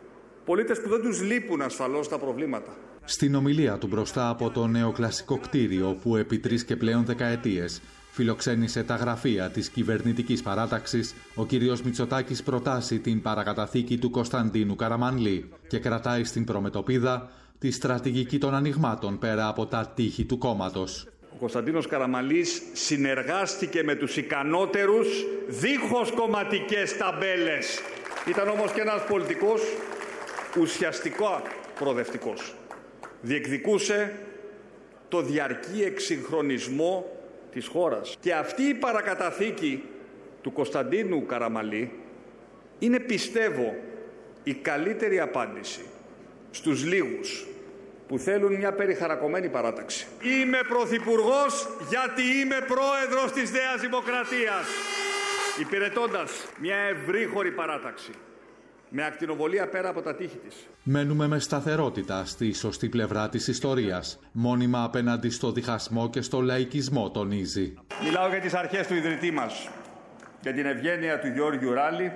Πολίτες που δεν τους λείπουν ασφαλώς τα προβλήματα. Στην ομιλία του μπροστά από το νεοκλασικό κτίριο που επί 3 και πλέον δεκαετίες φιλοξένησε τα γραφεία της κυβερνητικής παράταξης, ο κύριος Μητσοτάκης προτάσει την παρακαταθήκη του Κωνσταντίνου Καραμανλή και κρατάει στην προμετωπίδα τη στρατηγική των ανοιγμάτων πέρα από τα τείχη του κόμματος. Ο Κωνσταντίνος Καραμανλής συνεργάστηκε με τους ικανότερους δίχως κομματικές ταμπέλες. Ήταν όμως και ένας πολιτικός ουσιαστικά προοδευτικός. Διεκδικούσε το διαρκή εξυγχρονισμό της χώρας. Και αυτή η παρακαταθήκη του Κωνσταντίνου Καραμανλή είναι, πιστεύω, η καλύτερη απάντηση στους λίγους που θέλουν μια περιχαρακωμένη παράταξη. Είμαι πρωθυπουργός γιατί είμαι πρόεδρος της Νέας Δημοκρατίας, υπηρετώντας μια ευρύχωρη παράταξη με ακτινοβολία πέρα από τα τείχη της. Μένουμε με σταθερότητα στη σωστή πλευρά της ιστορίας, μόνιμα απέναντι στο διχασμό και στο λαϊκισμό, τονίζει. Μιλάω για τις αρχές του ιδρυτή μας, για την ευγένεια του Γεώργιου Ράλη,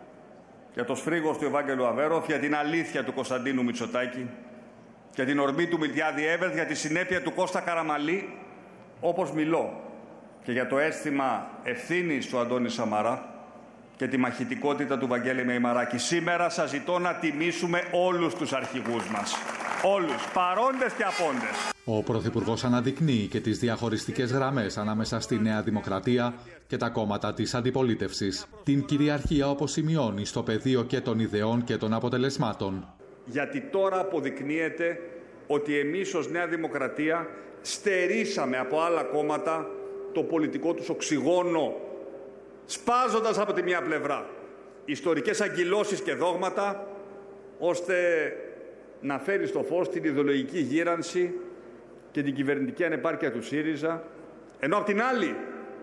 για το σφρίγος του Ευάγγελου Αβέροφ, για την αλήθεια του Κωνσταντίνου Μητσοτάκη, για την ορμή του Μιλτιάδη Εύερτ, για τη συνέπεια του Κώστα Καραμανλή, όπως μιλώ, και για το αίσθημα ευθύνης του Αντώνη Σαμαρά και τη μαχητικότητα του Βαγγέλη Μεϊμαράκη. Σήμερα σας ζητώ να τιμήσουμε όλους τους αρχηγούς μας. Όλους, παρόντες και απόντες. Ο Πρωθυπουργός αναδεικνύει και τις διαχωριστικές γραμμές ανάμεσα στη Νέα Δημοκρατία και τα κόμματα της αντιπολίτευσης. Την κυριαρχία, όπως σημειώνει, στο πεδίο και των ιδεών και των αποτελεσμάτων. Γιατί τώρα αποδεικνύεται ότι εμείς ως Νέα Δημοκρατία στερήσαμε από άλλα κόμματα το πολιτικό τους οξυγόνο, σπάζοντας από τη μια πλευρά ιστορικές αγκυλώσεις και δόγματα, ώστε να φέρει στο φως την ιδεολογική γύρανση και την κυβερνητική ανεπάρκεια του ΣΥΡΙΖΑ, ενώ απ' την άλλη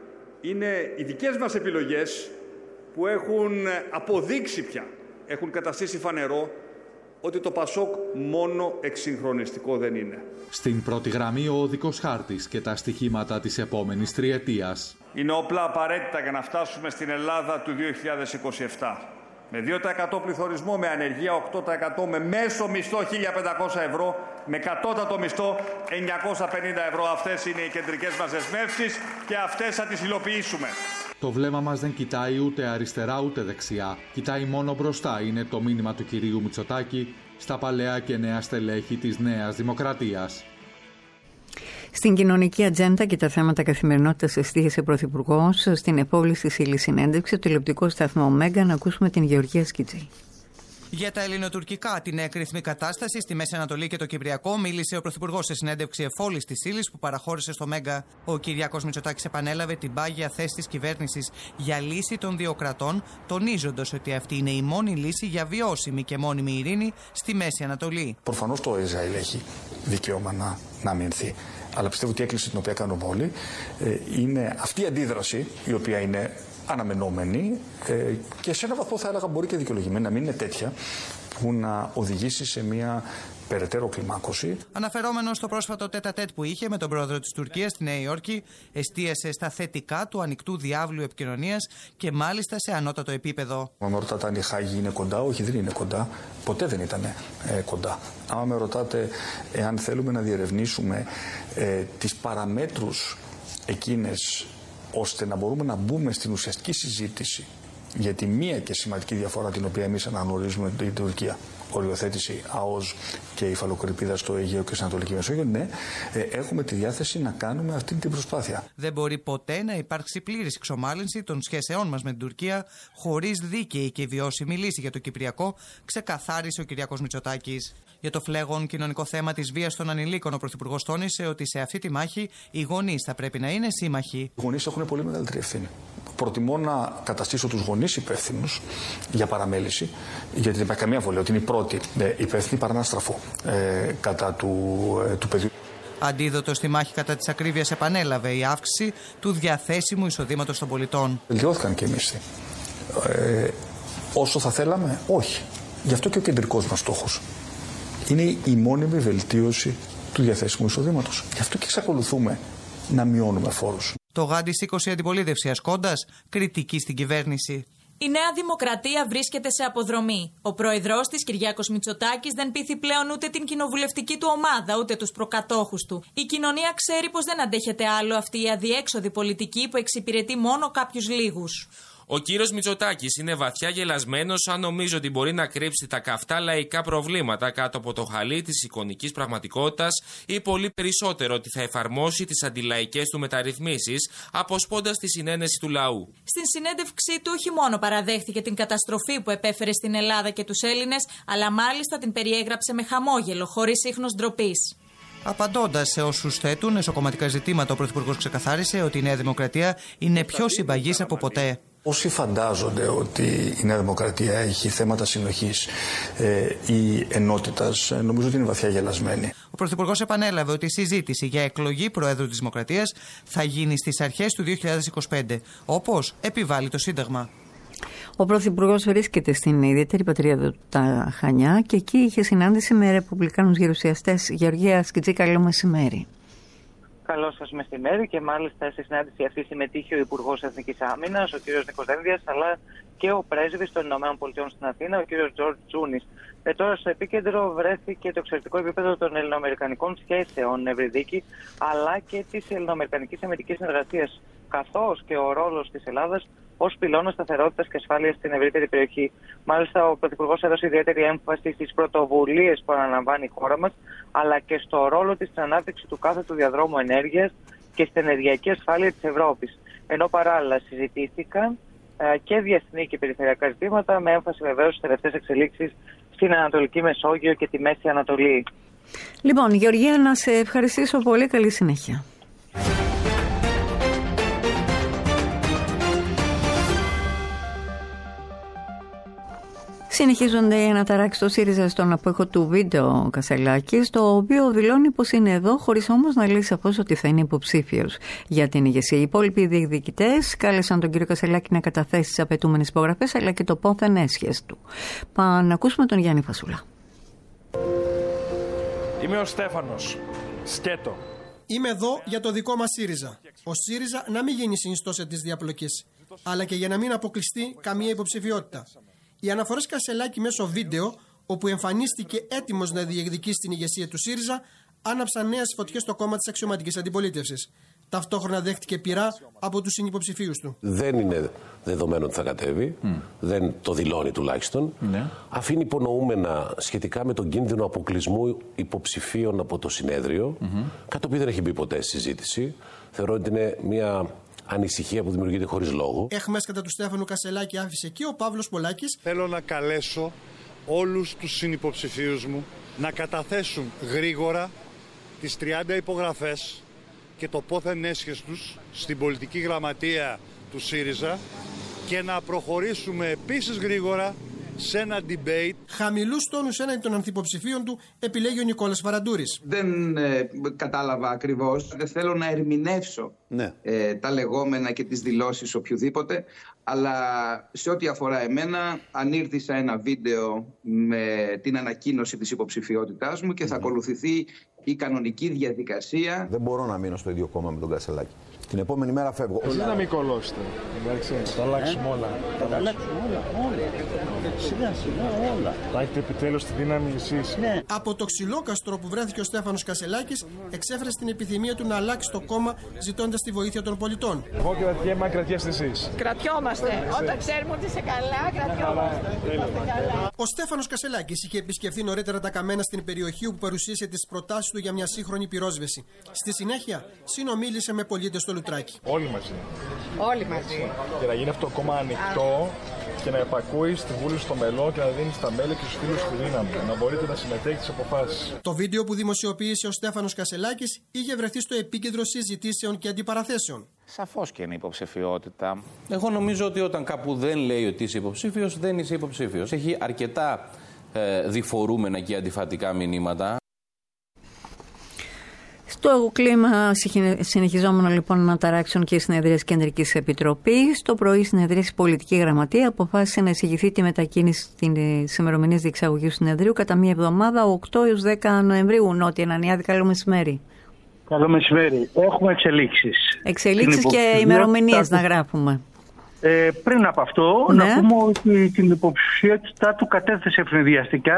είναι οι δικές μας επιλογές που έχουν αποδείξει πια, έχουν καταστήσει φανερό ότι το ΠΑΣΟΚ μόνο εξυγχρονιστικό δεν είναι. Στην πρώτη γραμμή ο οδικός χάρτης και τα στοιχήματα της επόμενης τριετίας. Είναι όπλα απαραίτητα για να φτάσουμε στην Ελλάδα του 2027. Με 2% πληθωρισμό, με ανεργία 8%, με μέσο μισθό 1.500 ευρώ, με κατώτατο μισθό 950 ευρώ. Αυτές είναι οι κεντρικές μας δεσμεύσεις και αυτές θα τις υλοποιήσουμε. Το βλέμμα μας δεν κοιτάει ούτε αριστερά ούτε δεξιά. Κοιτάει μόνο μπροστά, είναι το μήνυμα του κυρίου Μητσοτάκη στα παλαιά και νέα στελέχη της Νέας Δημοκρατίας. Στην κοινωνική ατζέντα και τα θέματα καθημερινότητας εστίασε ο Πρωθυπουργός στην επόβληση ύλη συνέντευξη του τηλεοπτικού σταθμού Μέγκα. Να ακούσουμε την Γεωργία Σκιτζή. Για τα ελληνοτουρκικά, την έκρηθμη κατάσταση στη Μέση Ανατολή και το Κυπριακό, μίλησε ο Πρωθυπουργός σε συνέντευξη εφόλης της ύλης που παραχώρησε στο Μέγκα. Ο Κυριάκος Μητσοτάκης επανέλαβε την πάγια θέση της κυβέρνησης για λύση των δύο κρατών, τονίζοντας ότι αυτή είναι η μόνη λύση για βιώσιμη και μόνιμη ειρήνη στη Μέση Ανατολή. Προφανώς το Ισραήλ έχει δικαίωμα να αμυνθεί. Αλλά πιστεύω ότι η έκκληση την οποία κάνουμε όλοι είναι αυτή η αντίδραση, η οποία είναι αναμενόμενη και σε έναν βαθμό θα έλεγα μπορεί και δικαιολογημένη να μην είναι τέτοια που να οδηγήσει σε μια περαιτέρω κλιμάκωση. Αναφερόμενος στο πρόσφατο τέτα-τέτ που είχε με τον πρόεδρο της Τουρκίας στη Νέα Υόρκη, εστίασε στα θετικά του ανοιχτού διάβλου επικοινωνίας και μάλιστα σε ανώτατο επίπεδο. Αν με ρωτάτε αν η Χάγη είναι κοντά, όχι, δεν είναι κοντά. Ποτέ δεν ήταν κοντά. Αν με ρωτάτε εάν θέλουμε να διερευνήσουμε τις παραμέτρους εκείνες ώστε να μπορούμε να μπούμε στην ουσιαστική συζήτηση για τη μία και σημαντική διαφορά την οποία εμείς αναγνωρίζουμε την Τουρκία, οριοθέτηση ΑΟΣ και υφαλοκρηπίδα στο Αιγαίο και στην Ανατολική Μεσόγειο, ναι, έχουμε τη διάθεση να κάνουμε αυτή την προσπάθεια. Δεν μπορεί ποτέ να υπάρξει πλήρης εξομάλυνση των σχέσεών μας με την Τουρκία χωρίς δίκαιη και βιώσιμη λύση για το Κυπριακό, ξεκαθάρισε ο Κυριάκος Μητσοτάκης. Για το φλέγον κοινωνικό θέμα της βίας των ανηλίκων, ο Πρωθυπουργός τόνισε ότι σε αυτή τη μάχη οι γονείς θα πρέπει να είναι σύμμαχοι. Οι γονείς έχουν πολύ μεγαλύτερη ευθύνη. Προτιμώ να καταστήσω τους γονείς υπεύθυνους για παραμέληση, γιατί δεν υπάρχει καμία αμφιβολία ότι είναι οι πρώτοι υπεύθυνοι, παρά να στραφώ κατά του παιδιού. Αντίδοτο στη μάχη κατά της ακρίβειας επανέλαβε η αύξηση του διαθέσιμου εισοδήματος των πολιτών. Βελτιώθηκαν και οι μισθοί. Όσο θα θέλαμε, όχι. Γι' αυτό και ο κεντρικός μας στόχος είναι η μόνιμη βελτίωση του διαθέσιμου εισοδήματος. Γι' αυτό και εξακολουθούμε να μειώνουμε φόρους. Το γάντι σήκωσε η αντιπολίτευση ασκώντας κριτική στην κυβέρνηση. Η Νέα Δημοκρατία βρίσκεται σε αποδρομή. Ο πρόεδρός της, Κυριάκος Μητσοτάκης, δεν πείθει πλέον ούτε την κοινοβουλευτική του ομάδα, ούτε τους προκατόχους του. Η κοινωνία ξέρει πως δεν αντέχεται άλλο αυτή η αδιέξοδη πολιτική που εξυπηρετεί μόνο κάποιους λίγους. Ο κύριος Μητσοτάκης είναι βαθιά γελασμένος αν νομίζει ότι μπορεί να κρύψει τα καυτά λαϊκά προβλήματα κάτω από το χαλί της εικονικής πραγματικότητας ή πολύ περισσότερο ότι θα εφαρμόσει τις αντιλαϊκές του μεταρρυθμίσεις, αποσπώντας τη συνένεση του λαού. Στην συνέντευξή του όχι μόνο παραδέχτηκε την καταστροφή που επέφερε στην Ελλάδα και τους Έλληνες, αλλά μάλιστα την περιέγραψε με χαμόγελο, χωρίς ίχνος ντροπής. Απαντώντας σε όσους θέτουν εσωκομματικά ζητήματα, ο Πρωθυπουργός ξεκαθάρισε ότι η Νέα Δημοκρατία είναι πιο συμπαγής από ποτέ. Όσοι φαντάζονται ότι η Νέα Δημοκρατία έχει θέματα συνοχής ή ενότητας, νομίζω ότι είναι βαθιά γελασμένοι. Ο Πρωθυπουργός επανέλαβε ότι η συζήτηση για εκλογή Προέδρου της Δημοκρατίας θα γίνει στις αρχές του 2025, όπως επιβάλλει το Σύνταγμα. Ο Πρωθυπουργός βρίσκεται στην ιδιαίτερη πατρίδα του τα Χανιά και εκεί είχε συνάντηση με ρεπουμπλικάνους γερουσιαστές. Γεωργία Σκιτζή, καλό μεσημέρι. Καλό σας μεσημέρι, και μάλιστα στη συνάντηση αυτή συμμετείχε ο Υπουργός Εθνικής Άμυνας, ο κ. Νίκος Δένδιας, αλλά και ο Πρέσβης των ΗΠΑ στην Αθήνα, ο κ. Τζορτζ Τζούνις. Τώρα στο επίκεντρο βρέθηκε το εξαιρετικό επίπεδο των ελληνοαμερικανικών σχέσεων, Ευρυδίκη, αλλά και της ελληνοαμερικανικής αμυντικής συνεργασίας, καθώς και ο ρόλος της Ελλάδας ως πυλώνα σταθερότητας και ασφάλειας στην ευρύτερη περιοχή. Μάλιστα, ο Πρωθυπουργός έδωσε ιδιαίτερη έμφαση στις πρωτοβουλίες που αναλαμβάνει η χώρα μας, αλλά και στο ρόλο της στην ανάπτυξη του κάθετου διαδρόμου ενέργειας και στην ενεργειακή ασφάλεια της Ευρώπης. Ενώ παράλληλα συζητήθηκαν και διεθνή και περιφερειακά ζητήματα, με έμφαση βεβαίως στις τελευταίες εξελίξεις στην Ανατολική Μεσόγειο και τη Μέση Ανατολή. Λοιπόν, Γεωργία, να σε ευχαριστήσω πολύ. Καλή συνέχεια. Συνεχίζονται οι αναταράξεις στο ΣΥΡΙΖΑ στον απόϊχο του βίντεο Κασελάκης, το οποίο δηλώνει πως είναι εδώ, χωρίς όμως να λέει σαφώς ότι θα είναι υποψήφιος για την ηγεσία. Οι υπόλοιποι διεκδικητές κάλεσαν τον κύριο Κασελάκη να καταθέσει τις απαιτούμενες υπογραφές, αλλά και το πόθεν έσχες του. Να ακούσουμε τον Γιάννη Φασούλα. Είμαι ο Στέφανος. Σκέτο. Είμαι εδώ για το δικό μας ΣΥΡΙΖΑ. Ο ΣΥΡΙΖΑ να μην γίνει συνιστός της διαπλοκής, αλλά και για να μην αποκλειστεί καμία υποψηφιότητα. Οι αναφορές Κασελάκη μέσω βίντεο, όπου εμφανίστηκε έτοιμος να διεκδικήσει την ηγεσία του ΣΥΡΙΖΑ, άναψαν νέες φωτιές στο κόμμα της αξιωματικής αντιπολίτευσης. Ταυτόχρονα δέχτηκε πειρά από τους συνυποψηφίους του. Δεν είναι δεδομένο ότι θα κατέβει, δεν το δηλώνει τουλάχιστον. Αφήνει υπονοούμενα σχετικά με τον κίνδυνο αποκλεισμού υποψηφίων από το συνέδριο, κάτι το οποίο δεν έχει μπει ποτέ στη συζήτηση. Θεωρώ ότι είναι μια ανησυχία που δημιουργείται χωρίς λόγο. Έχμες κατά του Στέφανου Κασελάκη άφησε και ο Παύλος Πολάκης. Θέλω να καλέσω όλους τους συνυποψηφίους μου να καταθέσουν γρήγορα τις 30 υπογραφές και το πόθεν έσχες τους στην πολιτική γραμματεία του ΣΥΡΙΖΑ και να προχωρήσουμε επίσης γρήγορα σε ένα debate. Χαμηλούς τόνους έναντι των ανθυποψηφίων του επιλέγει ο Νικόλας Βαραντούρης. Δεν κατάλαβα ακριβώς. Δεν θέλω να ερμηνεύσω τα λεγόμενα και τις δηλώσεις οποιοδήποτε, αλλά σε ό,τι αφορά εμένα, ανήρθησα ένα βίντεο με την ανακοίνωση της υποψηφιότητάς μου και θα ακολουθηθεί η κανονική διαδικασία. Δεν μπορώ να μείνω στο ίδιο κόμμα με τον Κασελάκη. Την επόμενη μέρα φεύγω. Εσείς να μην κολλώσετε. Εντάξει, θα τα αλλάξουμε όλα. Θα τα αλλάξουμε όλα. Σιγά σιγά όλα. Θα έχετε επιτέλους τη δύναμη εσείς. Ναι. Από το ξυλόκαστρο που βρέθηκε ο Στέφανος Κασελάκης, εξέφρασε την επιθυμία του να αλλάξει το κόμμα, ζητώντας τη βοήθεια των πολιτών. Εγώ κρατιέμαι, αν κρατιέστε εσείς. Κρατιόμαστε. Όταν ξέρουμε ότι είσαι καλά, κρατιόμαστε. Ο Στέφανος Κασελάκης είχε επισκεφθεί νωρίτερα τα Καμένα στην περιοχή όπου παρουσίασε τις προτάσεις του για μια σύγχρονη πυρόσβεση. Στη συνέχεια, συνομίλησε με πολίτες στο Λουτράκι. Όλοι μαζί. Όλοι μαζί. Και να γίνει αυτό το κόμμα ανοιχτό και να επακούει στη Βούλη στο μελό και να δίνει στα μέλη και στους φίλους του δύναμη. Να μπορείτε να συμμετέχετε στις αποφάσεις. Το βίντεο που δημοσιοποίησε ο Στέφανος Κασελάκης είχε βρεθεί στο επίκεντρο συζητήσεων και αντιπαραθέσεων. Σαφώς και είναι υποψηφιότητα. Εγώ νομίζω ότι όταν κάπου δεν λέει ότι είσαι υποψήφιος, δεν είσαι υποψήφιος. Έχει αρκετά διφορούμενα και αντιφατικά μηνύματα. Στο κλίμα συνεχιζόμενο λοιπόν αναταράξεων και συνεδρίες Κεντρικής Επιτροπής, το πρωί συνεδρίαση Πολιτική Γραμματεία αποφάσισε να εισηγηθεί τη μετακίνηση της ημερομηνίας διεξαγωγής του συνεδρίου κατά μία εβδομάδα, 8 έως 10 Νοεμβρίου. Νότια Ανανιάδη, καλό μεσημέρι. Καλό μεσημέρι. Έχουμε εξελίξεις. Εξελίξεις και ημερομηνίες να γράφουμε. Πριν από αυτό, να πούμε ότι την υποψηφιότητά του κατέθεσε ευνηδιαστικά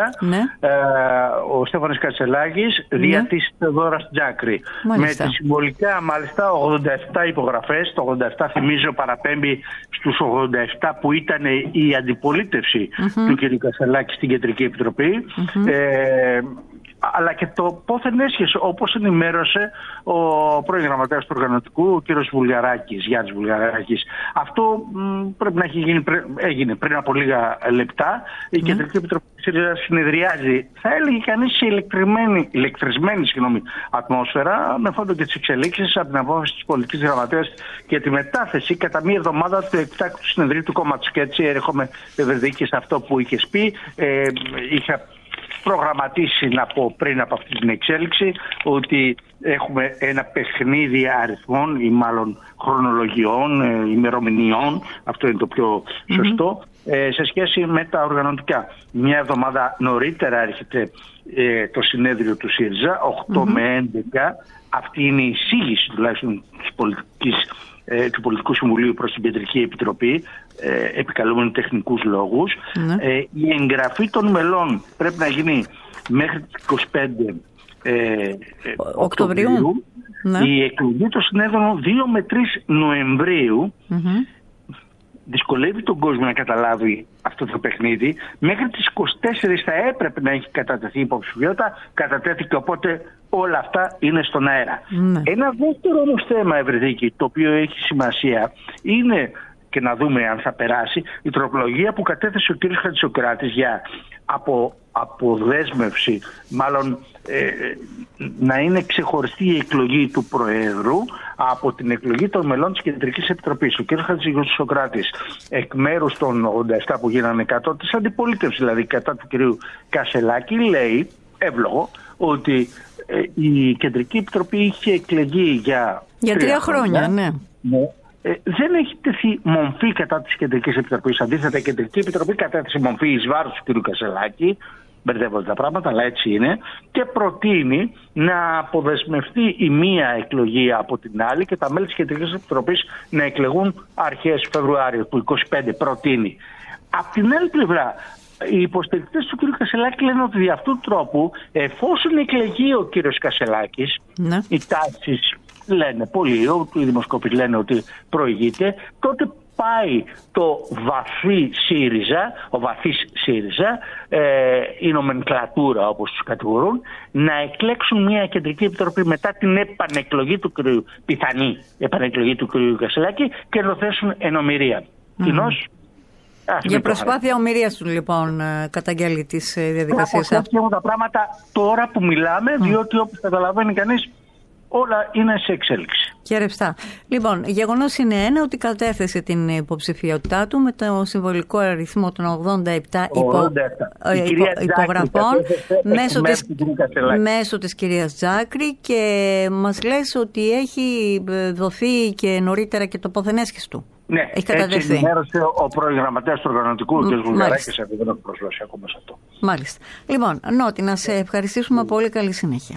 ο Στέφανος Κασελάκης δια της Θεοδόρας Τζάκρη. Με τη συμβολικά μάλιστα 87 υπογραφές. Το 87 θυμίζω παραπέμπει στους 87 που ήταν η αντιπολίτευση του κ. Κασελάκη στην Κεντρική Επιτροπή. Αλλά και το πόθεν έσχεσαι, όπως ενημέρωσε ο πρώην γραμματέας του οργανωτικού, ο κ. Βουλγαράκης, Γιάννης Βουλγαράκης. Αυτό πρέπει να έγινε πριν από λίγα λεπτά. Η Κεντρική Επιτροπή συνεδριάζει, θα έλεγε κανείς, σε ηλεκτρισμένη ατμόσφαιρα, με φόντο και τις εξελίξεις από την απόφαση της πολιτικής γραμματέας και τη μετάθεση κατά μία εβδομάδα του εκτάκτου συνεδρίου του κόμματος. Και έτσι έρχομαι ευερδίκη σε αυτό που είχες πει. Είχα προγραμματίσει να πω πριν από αυτή την εξέλιξη ότι έχουμε ένα παιχνίδι αριθμών ή μάλλον χρονολογιών, ημερομηνιών, αυτό είναι το πιο σωστό, σε σχέση με τα οργανωτικά. Μια εβδομάδα νωρίτερα έρχεται το συνέδριο του ΣΥΡΙΖΑ, 8 με 11. Αυτή είναι η εισήγηση τουλάχιστον του Πολιτικού Συμβουλίου προς την Κεντρική Επιτροπή, επικαλούμενοι τεχνικούς λόγους. Η εγγραφή των μελών πρέπει να γίνει μέχρι τις 25 Οκτωβρίου. Η εκλογή των συνέδρων 2 με 3 Νοεμβρίου. Δυσκολεύει τον κόσμο να καταλάβει αυτό το παιχνίδι. Μέχρι τις 24 θα έπρεπε να έχει κατατεθεί υποψηφιότητα. Κατατέθηκε, οπότε όλα αυτά είναι στον αέρα. Ένα δεύτερο όμως θέμα, Ευρυδίκη, το οποίο έχει σημασία είναι, και να δούμε αν θα περάσει, η τροπολογία που κατέθεσε ο κ. Χατζησοκράτης για αποδέσμευση, μάλλον να είναι ξεχωριστή η εκλογή του Προέδρου από την εκλογή των μελών της Κεντρικής Επιτροπής. Ο κ. Χατζησοκράτης, εκ μέρους των 87 που γίνανε 100 της αντιπολίτευσης, δηλαδή κατά του κ. Κασελάκη, λέει, εύλογο, ότι η Κεντρική Επιτροπή είχε εκλεγεί για 3 χρόνια. Δεν έχει τεθεί μομφή κατά της Κεντρικής Επιτροπής. Αντίθετα, η Κεντρική Επιτροπή κατέθεσε μομφή εις βάρος του κ. Κασελάκη. Μπερδεύονται τα πράγματα, αλλά έτσι είναι. Και προτείνει να αποδεσμευτεί η μία εκλογή από την άλλη και τα μέλη της Κεντρικής Επιτροπής να εκλεγούν αρχές Φεβρουάριου του 2025. Προτείνει. Απ' την άλλη πλευρά, οι υποστηρικτές του κ. Κασελάκη λένε ότι δι' αυτού του τρόπου, εφόσον εκλεγεί ο κ. Κασελάκης, οι τάσεις λένε πολλοί, οι δημοσκόποι λένε ότι προηγείται, τότε πάει το βαθύ ΣΥΡΙΖΑ, ο βαθύς ΣΥΡΙΖΑ, η νομενκλατούρα όπως τους κατηγορούν, να εκλέξουν μια Κεντρική Επιτροπή μετά την επανεκλογή του πιθανή επανεκλογή του κ. Κασελάκη και να θέσουν ενομηρία. Κοινώς, για προσπάθεια ομηρίας του, λοιπόν, καταγγέλει τις διαδικασίες. Αυτά τα πράγματα τώρα που μιλάμε, διότι όπως καταλαβαίνει κανείς, όλα είναι σε εξέλιξη. Και ρευστά. Λοιπόν, γεγονός είναι ένα, ότι κατέθεσε την υποψηφιότητά του με το συμβολικό αριθμό των 87 υπογραφών μέσω της κυρίας Τζάκρη, και μας λες ότι έχει δοθεί και νωρίτερα και το πόθεν του. Ναι, έχει κατατεθεί. Έτσι ενημέρωσε ο πρώην γραμματέας του οργανωτικού, ο κ. Βουλγαράκης, δεν έχω προσδώσει ακόμα σε αυτό. Μάλιστα. Λοιπόν, Νότι, να σε ευχαριστήσουμε πολύ. Καλή συνέχεια.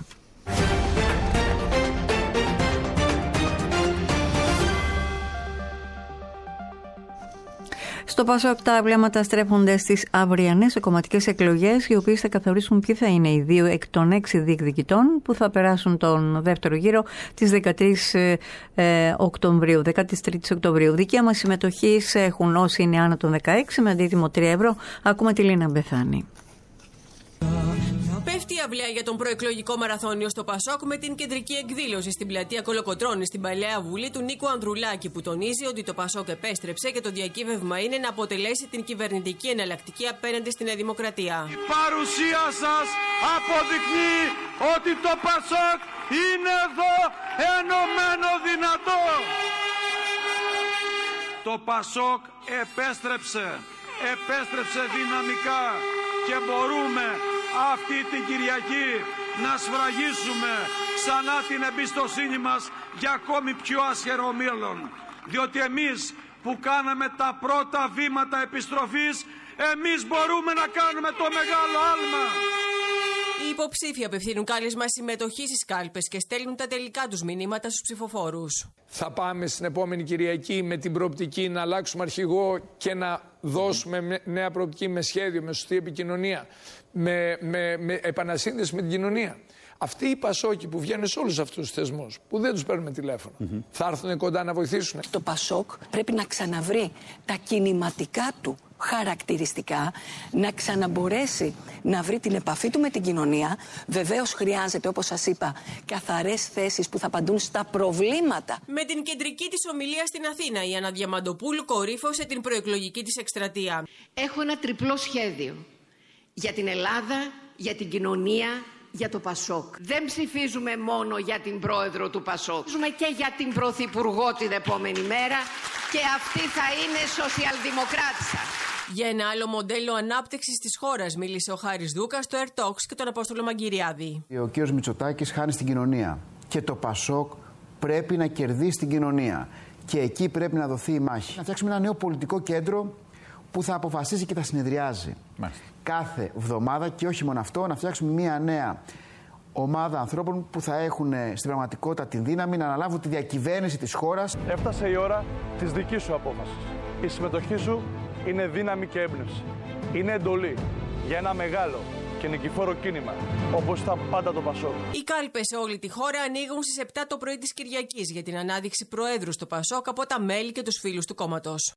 Στο ΠΑΣΟΚ τα βλέμματα στρέφονται στις αυριανές κομματικές εκλογές, οι οποίες θα καθορίσουν ποιοι θα είναι οι 2 εκ των 6 διεκδικητών που θα περάσουν τον δεύτερο γύρο της 13 Οκτωβρίου. Δικαίωμα συμμετοχής έχουν όσοι είναι άνω των 16 με αντίτιμο 3 ευρώ. Ακούμε τη Λίνα Μπεθάνη. Πέφτει η αυλαία για τον προεκλογικό μαραθώνιο στο ΠΑΣΟΚ με την κεντρική εκδήλωση στην πλατεία Κολοκοτρώνη στην Παλαιά Βουλή του Νίκου Ανδρουλάκη, που τονίζει ότι το ΠΑΣΟΚ επέστρεψε και το διακύβευμα είναι να αποτελέσει την κυβερνητική εναλλακτική απέναντι στη Νέα Δημοκρατία. Η παρουσία σας αποδεικνύει ότι το ΠΑΣΟΚ είναι εδώ ενωμένο δυνατό. Το ΠΑΣΟΚ επέστρεψε δυναμικά και μπορούμε αυτή την Κυριακή να σφραγίσουμε ξανά την εμπιστοσύνη μας για ακόμη πιο άσχερο μέλλον. Διότι εμείς που κάναμε τα πρώτα βήματα επιστροφής, εμείς μπορούμε να κάνουμε το μεγάλο άλμα. Οι υποψήφοι απευθύνουν κάλεσμα συμμετοχή στις κάλπες και στέλνουν τα τελικά τους μηνύματα στους ψηφοφόρους. Θα πάμε στην επόμενη Κυριακή με την προοπτική να αλλάξουμε αρχηγό και να δώσουμε νέα προοπτική με σχέδιο, με σωστή επικοινωνία, με επανασύνδεση με την κοινωνία. Αυτοί οι Πασόκοι που βγαίνουν σε όλους αυτούς τους θεσμούς, που δεν τους παίρνουμε τηλέφωνο, θα έρθουν κοντά να βοηθήσουν. Το Πασόκ πρέπει να ξαναβρει τα κινηματικά του χαρακτηριστικά, να ξαναμπορέσει να βρει την επαφή του με την κοινωνία. Βεβαίως χρειάζεται, όπως σας είπα, καθαρές θέσεις που θα απαντούν στα προβλήματα. Με την κεντρική της ομιλία στην Αθήνα, η Άννα Διαμαντοπούλου κορύφωσε την προεκλογική της εκστρατεία. Έχω ένα τριπλό σχέδιο για την Ελλάδα, για την κοινωνία, για το Πασόκ. Δεν ψηφίζουμε μόνο για την πρόεδρο του Πασόκ. Ψηφίζουμε και για την πρωθυπουργό την επόμενη μέρα και αυτή θα είναι σοσιαλδημοκράτησα. Για ένα άλλο μοντέλο ανάπτυξης της χώρας μίλησε ο Χάρης Δούκας στο Air Talks και τον Απόστολο Μαγκυριάδη. Ο κ. Μητσοτάκης χάνει στην κοινωνία και το Πασόκ πρέπει να κερδίσει την κοινωνία και εκεί πρέπει να δοθεί η μάχη. Να φτιάξουμε ένα νέο πολιτικό κέντρο που θα αποφασίζει και θα συνεδριάζει κάθε εβδομάδα και όχι μόνο αυτό, να φτιάξουμε μια νέα ομάδα ανθρώπων που θα έχουν στην πραγματικότητα την δύναμη να αναλάβουν τη διακυβέρνηση της χώρας. Έφτασε η ώρα της δικής σου απόφασης. Η συμμετοχή σου είναι δύναμη και έμπνευση. Είναι εντολή για ένα μεγάλο και νικηφόρο κίνημα, όπως ήταν πάντα το Πασόκ. Οι κάλπες σε όλη τη χώρα ανοίγουν στις 7 το πρωί της Κυριακής για την ανάδειξη προέδρου στο Πασόκ από τα μέλη και τους φίλους του κόμματος.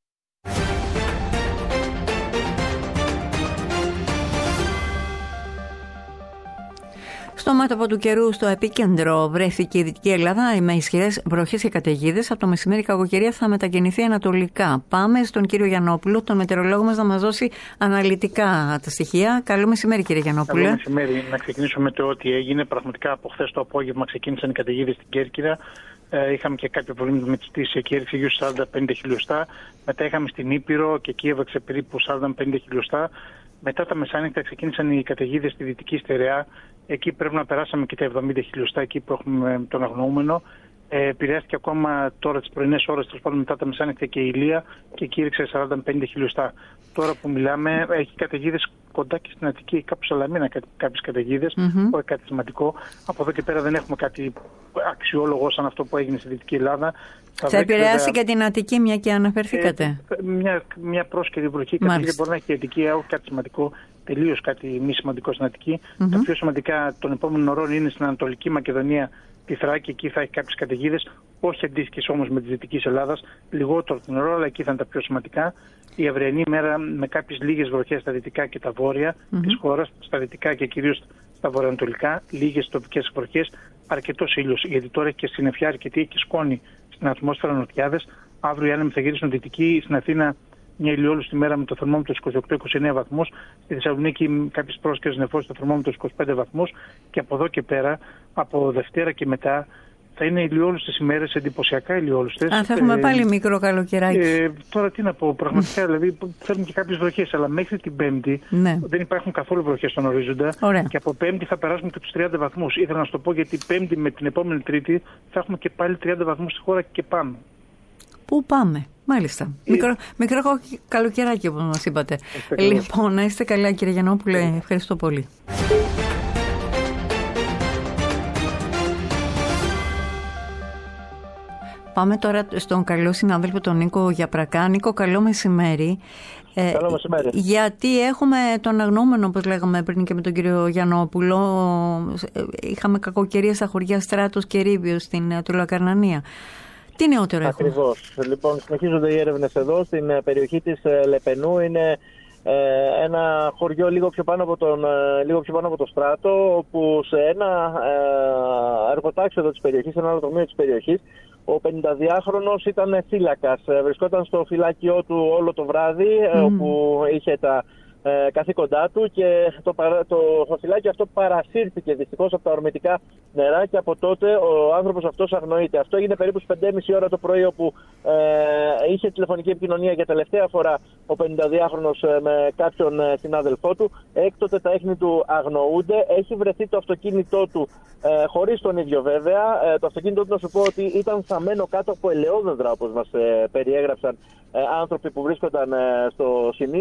Στο μέτωπο του καιρού, στο επίκεντρο βρέθηκε η Δυτική Ελλάδα με ισχυρές βροχές και καταιγίδες. Από το μεσημέρι η κακοκαιρία θα μετακινηθεί ανατολικά. Πάμε στον κύριο Γιαννόπουλο, τον μετεωρολόγο μας, να μας δώσει αναλυτικά τα στοιχεία. Καλό μεσημέρι, κύριε Γιαννόπουλε. Καλό μεσημέρι. Να ξεκινήσουμε με το ότι έγινε. Πραγματικά από χθες το απόγευμα ξεκίνησαν οι καταιγίδες στην Κέρκυρα. Είχαμε και κάποια προβλήματα με τη στήση, εκεί έριξε γύρω στους 40-50 χιλιοστά. Μετά είχαμε στην Ήπειρο και εκεί έβαξε περίπου 40-50 χιλιοστά. Μετά τα μεσάνυχτα ξεκίνησαν οι καταιγίδες στη Δυτική Στερεά. Εκεί πρέπει να περάσαμε και τα 70 χιλιοστά, εκεί που έχουμε τον αγνοούμενο. Επηρεάστηκε ακόμα τώρα τις πρωινές ώρες, τέλος πάντων μετά τα μεσάνυχτα και η Ηλία, και εκεί ρίξε 40-50 χιλιοστά. Τώρα που μιλάμε, έχει καταιγίδες κοντά και στην Αττική, κάπου Σαλαμίνα κάποιες καταιγίδες, όχι κάτι σημαντικό. Από εδώ και πέρα δεν έχουμε κάτι αξιόλογο σαν αυτό που έγινε στη Δυτική Ελλάδα. Θα επηρεάσει και την Αττική, μια και αναφερθήκατε. Μια πρόσκαιρη βροχή, καταιγίδες μπορεί να έχει η Αττική, όχι κάτι σημαντικό. Τελείως κάτι μη σημαντικό στην Αττική. Τα πιο σημαντικά των επόμενων ωρών είναι στην Ανατολική Μακεδονία, τη Θράκη, εκεί θα έχει κάποιες καταιγίδες, όχι αντίστοιχες όμως με της Δυτικής Ελλάδας, λιγότερο την ώρα, αλλά εκεί θα είναι τα πιο σημαντικά. Η αυριανή ημέρα με κάποιες λίγες βροχές στα δυτικά και τα βόρεια της χώρας, στα δυτικά και κυρίως στα βορειοανατολικά, λίγες τοπικές βροχές, αρκετός ήλιος, γιατί τώρα έχει και συννεφιά αρκετή και σκόνη στην ατμόσφαιρα, νοτιάδες. Αύριο οι άνεμοι θα γυρίσουν δυτικοί, στην Αθήνα μια ηλιόλουστη μέρα με το θερμόμετρο 28-29 βαθμούς. Στη Θεσσαλονίκη κάποιες πρόσκαιρες νεφώσεις στο θερμόμετρο 25 βαθμούς. Και από εδώ και πέρα, από Δευτέρα και μετά, θα είναι ηλιόλουστες ημέρες, εντυπωσιακά ηλιόλουστες. Θα έχουμε πάλι μικρό καλοκαιράκι. Τώρα τι να πω, πραγματικά δηλαδή θέλουν και κάποιες βροχές, αλλά μέχρι την Πέμπτη δεν υπάρχουν καθόλου βροχές στον ορίζοντα. Ωραία. Και από Πέμπτη θα περάσουμε και τους 30 βαθμούς. Ήθελα να σου το πω γιατί Πέμπτη με την επόμενη Τρίτη θα έχουμε και πάλι 30 βαθμούς στη χώρα και πάμε. Πού πάμε, μάλιστα. Μικρό καλοκαιράκι, όπως μας είπατε. Λοιπόν, να είστε καλά, κύριε Γιαννόπουλε. Ευχαριστώ πολύ. Πάμε τώρα στον καλό συνάδελφο τον Νίκο Γιαπρακά. Νίκο, καλό μεσημέρι. Καλό μεσημέρι. Γιατί έχουμε τον αγνοούμενο, όπως λέγαμε πριν και με τον κύριο Γιαννόπουλο, είχαμε κακοκαιρία στα χωριά Στράτος και Ρίβιο στην Τουλακαρνανία. Τι νεότερο έχουμε? Ακριβώς. Λοιπόν, συνεχίζονται οι έρευνες εδώ στην περιοχή της Λεπενού. Είναι ένα χωριό λίγο πιο πάνω από το Στράτο, όπου σε ένα εργοτάξιο της περιοχής, σε ένα άλλο τομείο της περιοχής, ο 52χρονος ήταν φύλακας. Βρισκόταν στο φυλάκιό του όλο το βράδυ, όπου είχε τα καθήκοντά του, και το φυλάκι αυτό παρασύρθηκε δυστυχώς από τα ορμητικά νερά, και από τότε ο άνθρωπος αυτός αγνοείται. Αυτό έγινε περίπου στις 5:30 ώρα το πρωί, όπου είχε τηλεφωνική επικοινωνία για τελευταία φορά ο 52χρονος με κάποιον συνάδελφό του. Έκτοτε τα ίχνη του αγνοούνται. Έχει βρεθεί το αυτοκίνητό του, χωρίς τον ίδιο βέβαια. Το αυτοκίνητό του, να σου πω, ότι ήταν θαμμένο κάτω από ελαιόδεντρα, όπως μας περιέγραψαν άνθρωποι που βρίσκονταν στο σημείο.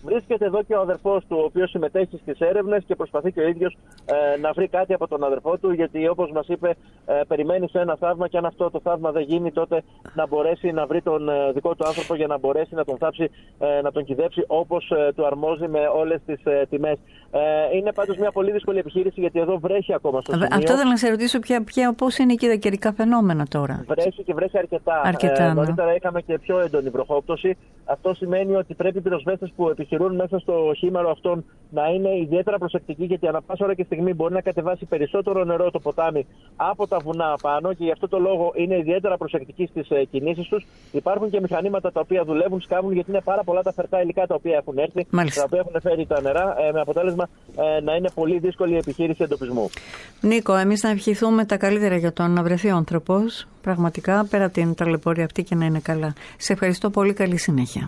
Βρίσκεται εδώ και ο αδερφός του, ο οποίος συμμετέχει στις έρευνες και προσπαθεί και ο ίδιος να βρει κάτι από τον αδερφό του, γιατί όπως μας είπε, περιμένει σε ένα θαύμα και αν αυτό το θαύμα δεν γίνει, τότε να μπορέσει να βρει τον δικό του άνθρωπο για να μπορέσει να τον θάψει, να τον κυδέψει όπως του αρμόζει με όλες τις τιμές. Είναι πάντως μια πολύ δύσκολη επιχείρηση, γιατί εδώ βρέχει ακόμα στο σημείο. Αυτό θέλω να σε ρωτήσω, πώς είναι εκεί τα καιρικά φαινόμενα τώρα. Βρέχει και βρέχει αρκετά. Νωρίτερα είχαμε και πιο έντονη βροχόπτωση. Αυτό σημαίνει ότι πρέπει οι πυροσβέστες που επιχειρούν μέσα στο χήμαρο αυτόν να είναι ιδιαίτερα προσεκτικοί, γιατί ανά πάσα ώρα και στιγμή μπορεί να κατεβάσει περισσότερο νερό το ποτάμι από τα βουνά απάνω και γι' αυτό το λόγο είναι ιδιαίτερα προσεκτικοί στις κινήσεις τους. Υπάρχουν και μηχανήματα τα οποία δουλεύουν, σκάβουν, γιατί είναι πάρα πολλά τα φερτά υλικά τα οποία έχουν έρθει, τα οποία έχουν φέρει τα νερά, με αποτέλεσμα να είναι πολύ δύσκολη η επιχείρηση εντοπισμού. Νίκο, εμείς να ευχηθούμε τα καλύτερα για τον να βρεθεί ο άνθρωπος, πραγματικά πέρα την ταλαιπωρία αυτή και να είναι καλά. Σε ευχαριστώ πολύ, καλή συνέχεια.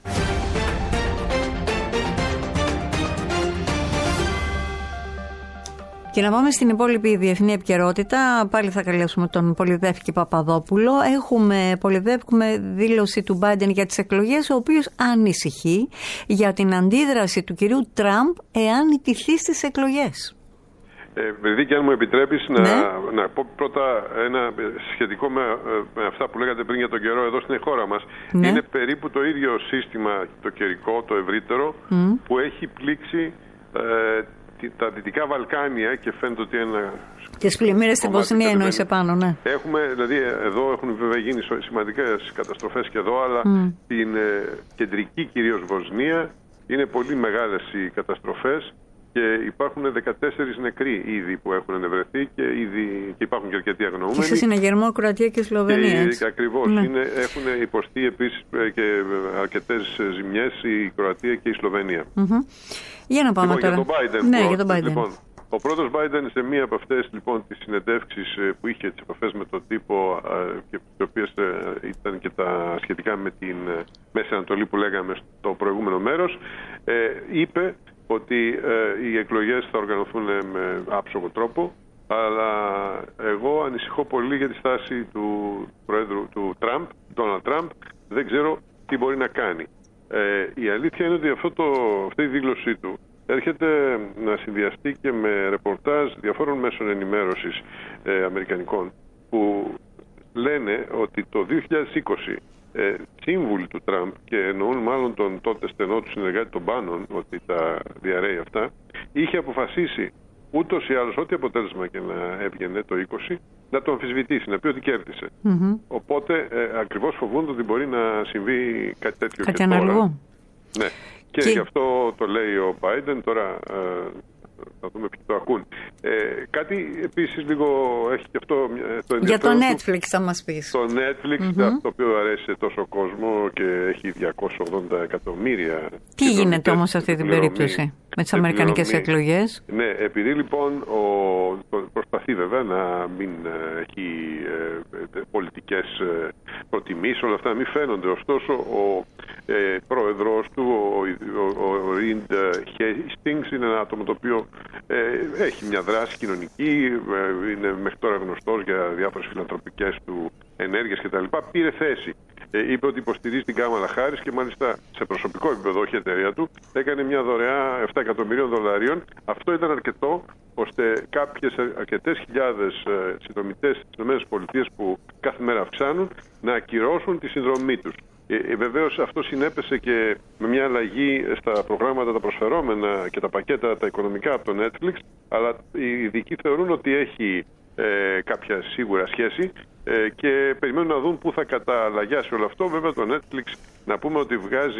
Και να πάμε στην υπόλοιπη διεθνή επικαιρότητα. Πάλι θα καλέσουμε τον Πολυδεύκη Παπαδόπουλο. Πολυδεύκουμε δήλωση του Biden για τις εκλογές, ο οποίος ανησυχεί για την αντίδραση του κυρίου Τραμπ εάν ιτηθεί στις εκλογές. Επειδή και αν μου επιτρέπεις να πω πρώτα ένα σχετικό με αυτά που λέγατε πριν για τον καιρό εδώ στην χώρα μας. Ναι. Είναι περίπου το ίδιο σύστημα, το καιρικό, το ευρύτερο, που έχει πλήξει τα Δυτικά Βαλκάνια και φαίνεται ότι ένα... Και τις πλημμύρες στην Βοσνία εννοείς επάνω, ναι. Έχουμε, δηλαδή εδώ έχουν βέβαια γίνει σημαντικές καταστροφές και εδώ, αλλά στην κεντρική κυρίως Βοσνία είναι πολύ μεγάλες οι καταστροφές και υπάρχουν 14 νεκροί ήδη που έχουν ενευρεθεί και υπάρχουν και αρκετοί αγνοούμενοι. Και σε συναγερμό Κροατία και Σλοβενία. Ακριβώς. Ναι. Έχουν υποστεί επίσης και αρκετές ζημιές η Κροατία και η Σλοβενία. Για να πάμε τώρα. Για τον Biden. Ναι, για τον Biden. Λοιπόν, ο πρώτος Biden σε μία από αυτές λοιπόν τις συνεντεύξεις που είχε, τις επαφές με τον τύπο και τις οποίες ήταν και τα σχετικά με την Μέση Ανατολή που λέγαμε στο προηγούμενο μέρος, είπε ότι οι εκλογές θα οργανωθούν με άψογο τρόπο, αλλά εγώ ανησυχώ πολύ για τη στάση του Προέδρου του Τραμπ, Ντόναλντ Τραμπ. Δεν ξέρω τι μπορεί να κάνει. Η αλήθεια είναι ότι αυτή η δήλωσή του έρχεται να συνδυαστεί και με ρεπορτάζ διαφόρων μέσων ενημέρωσης αμερικανικών που λένε ότι το 2020 σύμβουλοι του Τραμπ, και εννοούν μάλλον τον τότε στενό του συνεργάτη τον Μπάνον, ότι τα διαρρέει αυτά, είχε αποφασίσει ούτως ή άλλως ό,τι αποτέλεσμα και να έβγαινε το 20 να το αμφισβητήσει, να πει ότι κέρδισε. Οπότε ακριβώς φοβούνται ότι μπορεί να συμβεί κάτι τέτοιο και τώρα. Ναι. Και γι' αυτό το λέει ο Biden. Τώρα θα δούμε ποιοι το ακούν. Κάτι επίσης λίγο έχει και αυτό το ενδιαφέρον. Για το Netflix θα μας πεις. Το Netflix, το οποίο αρέσει σε τόσο κόσμο και έχει 280 εκατομμύρια. Τι γίνεται όμως σε αυτή την περίπτωση με τις αμερικανικές εκλογές? Ναι, επειδή λοιπόν προσπαθεί βέβαια να μην έχει πολιτικές προτιμήσεις, όλα αυτά να μην φαίνονται. Ωστόσο ο πρόεδρος του, ο Ριντ Χέιστινγκς, είναι ένα άτομο το οποίο έχει μια δράση κοινωνική, είναι μέχρι τώρα γνωστός για διάφορες φιλανθρωπικές του ενέργειες κτλ. Πήρε θέση. Είπε ότι υποστηρίζει την Κάμαλα Χάρις και μάλιστα σε προσωπικό επίπεδο, όχι η εταιρεία του, έκανε μια δωρεά $7 εκατομμυρίων. Αυτό ήταν αρκετό ώστε αρκετές χιλιάδες συνδρομητές στις ΗΠΑ που κάθε μέρα αυξάνουν να ακυρώσουν τη συνδρομή τους. Βεβαίως αυτό συνέπεσε και με μια αλλαγή στα προγράμματα τα προσφερόμενα και τα πακέτα τα οικονομικά από το Netflix, αλλά οι ειδικοί θεωρούν ότι έχει κάποια σίγουρα σχέση και περιμένουν να δουν πού θα καταλαγιάσει όλο αυτό. Βέβαια το Netflix, να πούμε ότι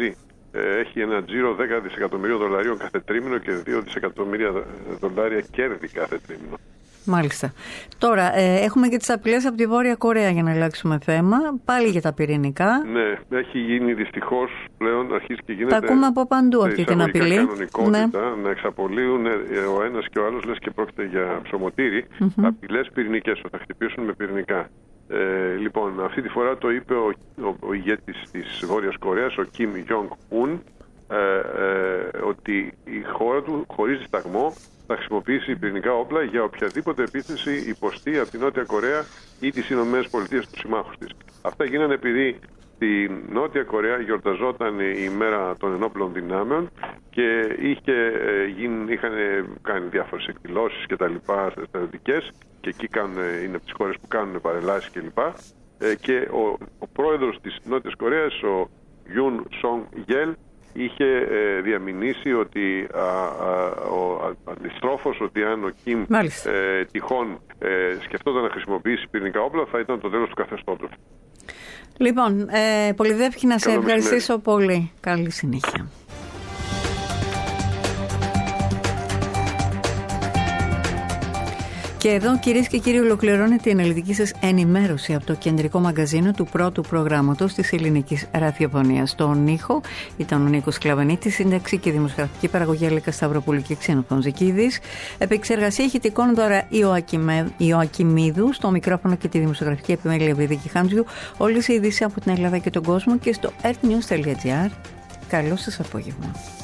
έχει ένα τζίρο $10 δισεκατομμυρίων κάθε τρίμηνο και $2 δισεκατομμύρια κέρδη κάθε τρίμηνο. Μάλιστα. Τώρα, έχουμε και τις απειλές από τη Βόρεια Κορέα, για να αλλάξουμε θέμα. Πάλι για τα πυρηνικά. Ναι, έχει γίνει δυστυχώς πλέον, αρχίζει και γίνεται. Τα ακούμε από παντού αυτή την απειλή. Κανονικότητα, να εξαπολύουν ο ένας και ο άλλος, λες και πρόκειται για ψωμοτήρι, απειλές πυρηνικές, θα χτυπήσουν με πυρηνικά. Λοιπόν, αυτή τη φορά το είπε ο ηγέτης της Βόρειας Κορέας, ο Κιμ Γιονγκ-ουν, ότι η χώρα του χωρίς δισταγμό θα χρησιμοποιήσει πυρηνικά όπλα για οποιαδήποτε επίθεση υποστεί από την Νότια Κορέα ή τις Ηνωμένες Πολιτείες, τους συμμάχους της. Αυτά γίνανε επειδή Στη Νότια Κορέα γιορταζόταν η ημέρα των ενόπλων δυνάμεων και είχαν κάνει διάφορες εκδηλώσεις και τα λοιπά στρατιωτικές, και εκεί είναι από τις χώρες που κάνουν παρελάσεις κλπ. Και ο πρόεδρος της Νότιας Κορέας, ο Γιουν Σονγκ Γελ, είχε διαμηνήσει ότι αντιστρόφως, ότι αν ο Κιμ τυχόν σκεφτόταν να χρησιμοποιήσει πυρηνικά όπλα, θα ήταν το τέλος του καθεστώτος. Λοιπόν, Πολυδεύκη, να σε ευχαριστήσω πολύ. Καλή συνέχεια. Και εδώ, κυρίες και κύριοι, ολοκληρώνεται η αναλυτική σας ενημέρωση από το κεντρικό μαγκαζίνο του πρώτου προγράμματος της ελληνικής ραδιοφωνίας. Στον ήχο ήταν ο Νίκος Κλαβανίτης, σύνταξη και δημοσιογραφική παραγωγή Αλέκα Σταυροπούλου και Ξένοφων Ζικίδης. Επεξεργασία ηχητικών τώρα Ιωακιμίδου, στο μικρόφωνο και τη δημοσιογραφική επιμέλεια Βιδίκη Χάντζιου. Όλες οι ειδήσεις από την Ελλάδα και τον κόσμο και στο earthnews.gr. Καλό σας απόγευμα.